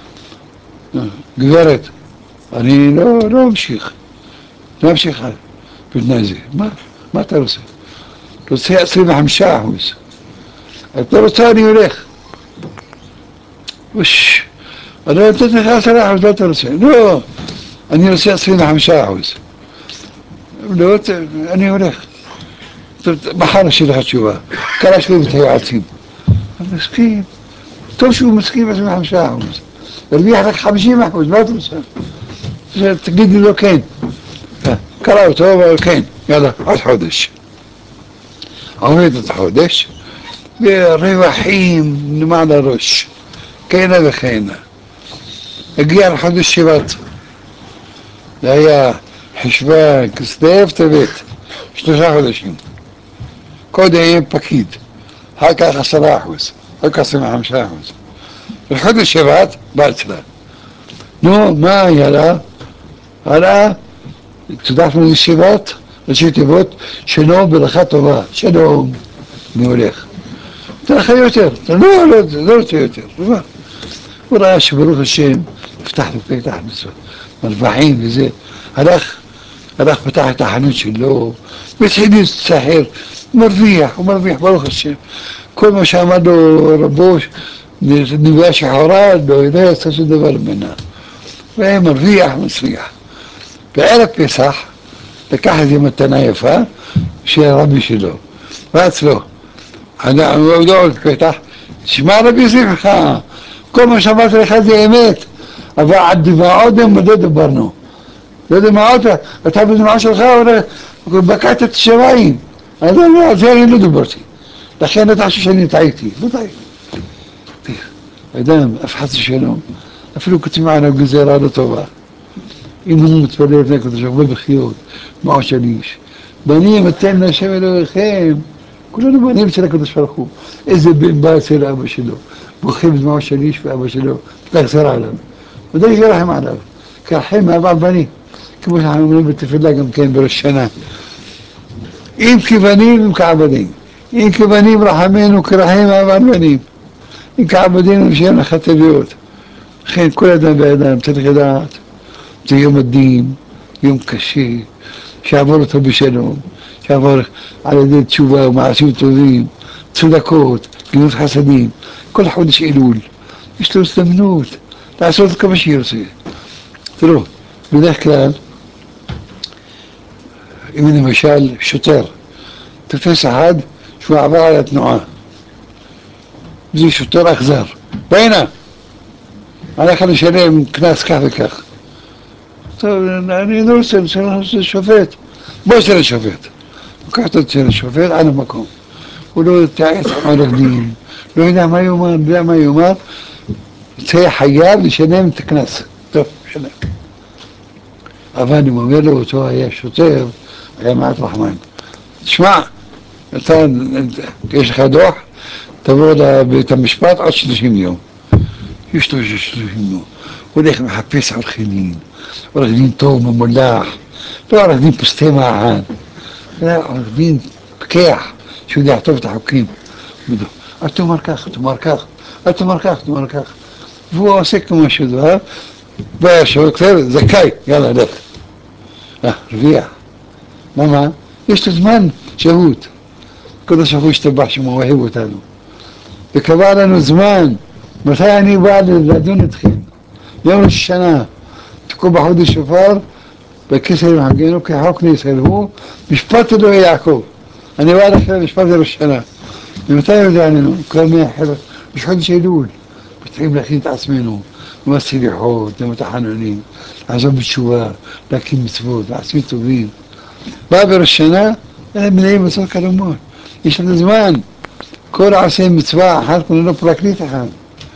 גברת, אני לא, לא אמשיך, לא אמשיך בתנאי זה. מה, מה אתה רוצה? רוצה עשרים וחמישה אחוז. את לא רוצה, אני הולך. וש, אני לא נותן לך עשרה אחוז, לא אתה רוצה. לא, אני רוצה עשרים וחמישה אחוז. לא, אני הולך. מחר אשאיר לך תשובה. קרא שלי את היועצים. אני מסכים. טוב שהוא מסכים עשרים וחמישה אחוז. הרוויח רק חמישים אחוז, מה אתה רוצה? תגידי לו כן. קרא אותו, אבל כן, יאללה, עוד חודש. עומד את החודש, ורווחים למען הראש. כהנה וכהנה. הגיע לחודש שבט. זה היה חשבון, כסלו, טבת. שלושה חודשים. קודם היה פקיד, אחר כך עשרה אחוז, אחר כך עשרים וחמישה אחוז. בחודש שבט בא אצלה. נו, מה היה לה? הלאה, תודעת לנו שבט, ראשי תיבות, שלום, ברכה טובה, שלום, אני הולך. תן לך יותר, לא, לא, לא רוצה יותר, לא. הוא ראה שברוך השם, נפתח לפתח מרווחים וזה, הלך, הלך פתח את החנות שלו, והתחיל להסתחר, מרוויח, הוא מרוויח, ברוך השם. כל מה שאמר לו רבו, נביאה שחורה, לא יודע, עשה שום דבר ממנה. והיה מרוויח, מצליח. בערב פסח, לקח איזו מתנה יפה, של הרבי שלו, רץ לו. הוא יודע בפתח, שמע רבי זיווך, כל מה שאמרתי לך זה אמת, אבל עד דמעות לא דיברנו. לא דמעות, אתה בדמעה שלך, בקעת את השמיים. אני לא יודע, על זה אני לא דיברתי. לכן אתה חושב שאני טעיתי, לא טעיתי. אדם, אף חס ושלום, אפילו כותבים עליו גזירה לא טובה. אם הוא מתפלל לפני הקדוש ברוך הוא בחיות, דמעו של איש. בנים אתם להשם אלוהיכם, כולנו בנים אצל הקדוש ברוך הוא. איזה בן בא אצל אבא שלו, בוכה בדמעו של איש ואבא שלו, תחזר עליו. ודאי ירחם עליו, כרחם מאב על בנים, כמו שאנחנו אומרים בתפילה גם כן בראש שנה. אם כבנים, אם כעבדים. אם כבנים רחמנו כרחם מאב על בנים. אם כעבדים, נשאר לך תביעות. לכן כל אדם ואדם צריך לדעת, זה יום הדין, יום קשה, שעבור אותו בשלום, שעבור על ידי תשובה ומעשים טובים, צדקות, גמילות חסדים, כל חודש אלול. יש לו הזדמנות לעשות כמה שירצה. תראו, בדרך כלל, אם למשל שוטר תופס אחד שהוא עבר על התנועה, זה שוטר אכזר, בעינה, עליך לשלם קנס כך וכך. טוב, אני לא רוצה, אני רוצה לשופט, בוא אצל השופט. לקחת אצל השופט על המקום. הוא לא יתייעץ עם עורך דין, לא יודע מה יאמר, לא יודע מה יאמר, יצא חייב לשלם את הקנס. טוב, שלם. אבל אני אומר לו, אותו היה שוטר, היה מעט רחמן. תשמע, אתה, יש לך דוח, תבוא לבית המשפט עד שלושים יום. יש לו שלושים יום. הוא הולך מחפש עורך דין, עורך דין טוב, ממולח, לא עורך דין פוסטי מען, אלא עורך דין פקח, שיודע טוב את החוקים. אל תאמר כך, תאמר כך, אל תאמר כך, תאמר כך. והוא עושה כמו שדבר, והשוטר זכאי, יאללה, לך. אה, רביע. למה? יש לו זמן שהות. קודש ברוך הוא השתבח שמו אוהב אותנו. וקבע לנו זמן, מתי אני בא לדון אתכם? יום ראש השנה, תקעו בחודש שופר, בכסר למחגנו, כחוק לישראל הוא, משפט אלוהי יעקב. אני בא לכם משפט ראש השנה. ומתי יודע לנו? כל מאה חבר'ה, יש חודש אלול. מתחילים להכין את עצמנו, למה סליחות, למה תחנונים, לעזוב בתשובה, להקים מצוות, לעצמי טובים. בא בראש השנה, אלה מלאים מצוות קלומות. יש לנו זמן, כל עושה מצווה אחת, כולנו פרקליט אחד.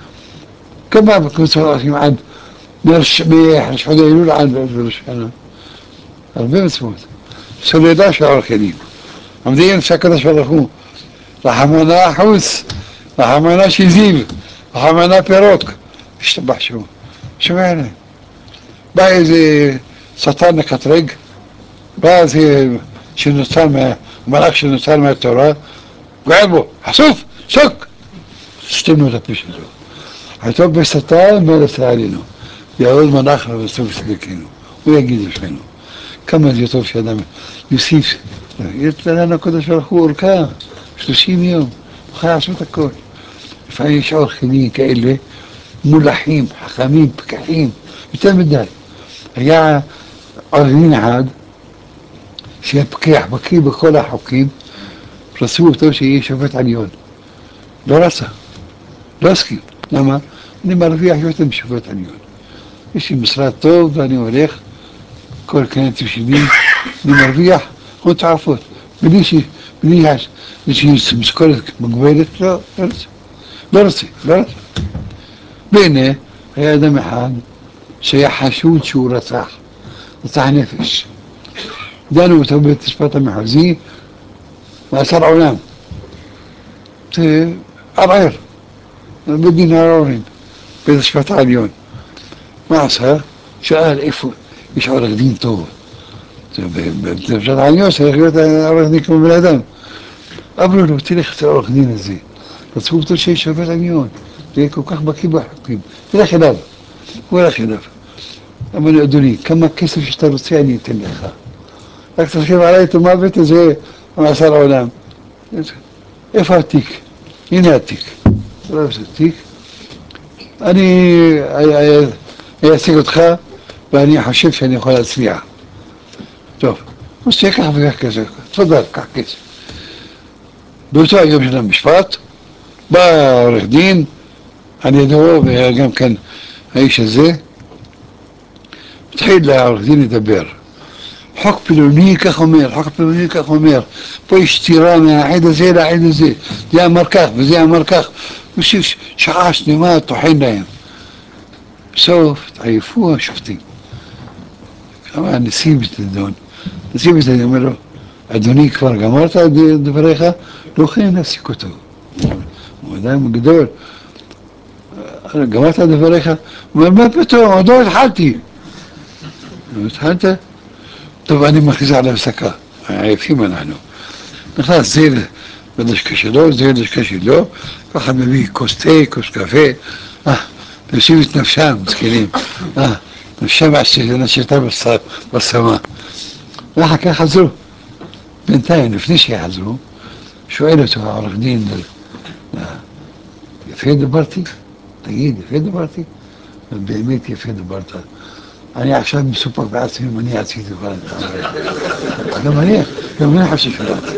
כמה מצוות עושים עד מראש חודש אלול עד בראש השנה? הרבה מצוות. סולדה של עורכי עומדים שהקדוש ברוך הוא, רחמנה חוץ, רחמנה שזיו, רחמנה פירות, השתבח שמו. שומע אליהם. בא איזה שטן לקטרג, בא איזה שנוצר, מלאך שנוצר מהתורה, גועל בו, חשוף, שוק, שתנו את הפה שלו. הייתו בשטן מלאכה עלינו, יעוד מלאך ובסוף סדקנו, הוא יגיד לשמנו. כמה זה טוב שאדם יוסיף, יש לנו הקדוש ברוך הוא אורכה, שלושים יום, הוא יכול לעשות הכל. לפעמים יש עורכי כאלה, מולחים, חכמים, פקחים, יותר מדי. היה עורך דין אחד, שהיה פקח, בקיא בכל החוקים, רצו אותו שיהיה שופט עליון. לא רצה, לא הסכים. למה? אני מרוויח יותר משופט עליון. יש לי משרד טוב ואני הולך, כל קנטים שלי, אני מרוויח הון תועפות, בלי ש... בלי שיש משכורת מגבלת, לא, לא רוצה. לא רוצה, לא רוצה. והנה, היה אדם אחד שהיה חשוד שהוא רצח, רצח נפש. דנו אותו בבית המשפט המחוזי, מאסר עולם. זה ערער, בדין הערעורים, בית המשפט העליון. מה עשה? שאל איפה, יש עורך דין טוב. בבית המשפט העליון צריך להיות עורך דין כמו בן אדם. אמרו לו, תלך אצל העורך דין הזה. רצו אותו שיש שופט עליון, זה כל כך בקיא בחוקים. תלך אליו, הוא הלך אליו. אמר לי, אדוני, כמה כסף שאתה רוצה אני אתן לך. רק תשכב עליי את המוות הזה, מאסר העולם. איפה התיק? הנה התיק. לא איפה התיק. אני אייצג אותך, ואני חושב שאני יכול להצליח. טוב, הוא עושה כך וכך כסף. תפדל, כך כסף. באותו היום של המשפט, בא עורך דין, על ידו, וגם כאן האיש הזה, התחיל לעורך דין לדבר. חוק פילוני כך אומר, חוק פילוני כך אומר, פה יש סתירה מהעד הזה לעד הזה, זה אמר כך וזה אמר כך, שעה שלמה טוחן להם. בסוף התעייפו השופטים. כמה הנשיא בתדון, נשיא בתדון אומר לו, אדוני כבר גמרת את דבריך? לא כן להפסיק אותו. הוא אדם גדול, גמרת את דבריך? הוא אומר, מה פתאום, עוד לא התחלתי. לא התחלת? טוב, אני מכריז על הפסקה, עייפים אנחנו. נכנס זה לדשקה שלו, זה לדשקה שלו, ככה מביא כוס תה, כוס קפה, אה, נושים את נפשם, מסכנים, אה, נפשם נשתה בסמה. ואחר כך חזרו. בינתיים, לפני שיחזרו, שואל אותו העורך דין, יפה דברתי? תגיד, יפה דברתי? באמת יפה דיברת. אני עכשיו מסופק בעצמי אם אני עשיתי כבר את זה. גם אני, גם אני חושב שלך.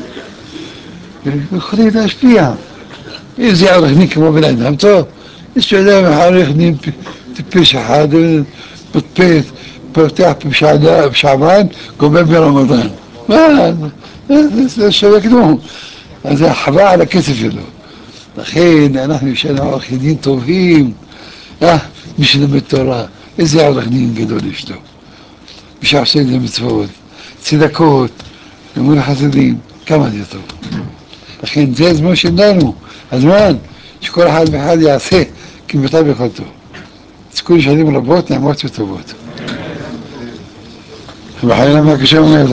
יכולים להשפיע. אם זה עורך דין כמו בן אדם טוב, יש יודע עורך דין טיפש אחד, פותח בשעבן, גומר ברמדאן. מה? זה שווה כלום. אז זה חבל על הכסף שלו. לכן אנחנו יש לנו עורכי דין טובים, מי שלמד תורה, איזה עורך דין גדול יש לו. מי שעושה את זה מצוות, צדקות, אמון חסדים, כמה זה טוב. לכן זה הזמן שלנו, הזמן שכל אחד ואחד יעשה כמיטב יכולתו. תזכו לשנים רבות, נעמות וטובות. ובחיינה מהקשה אומר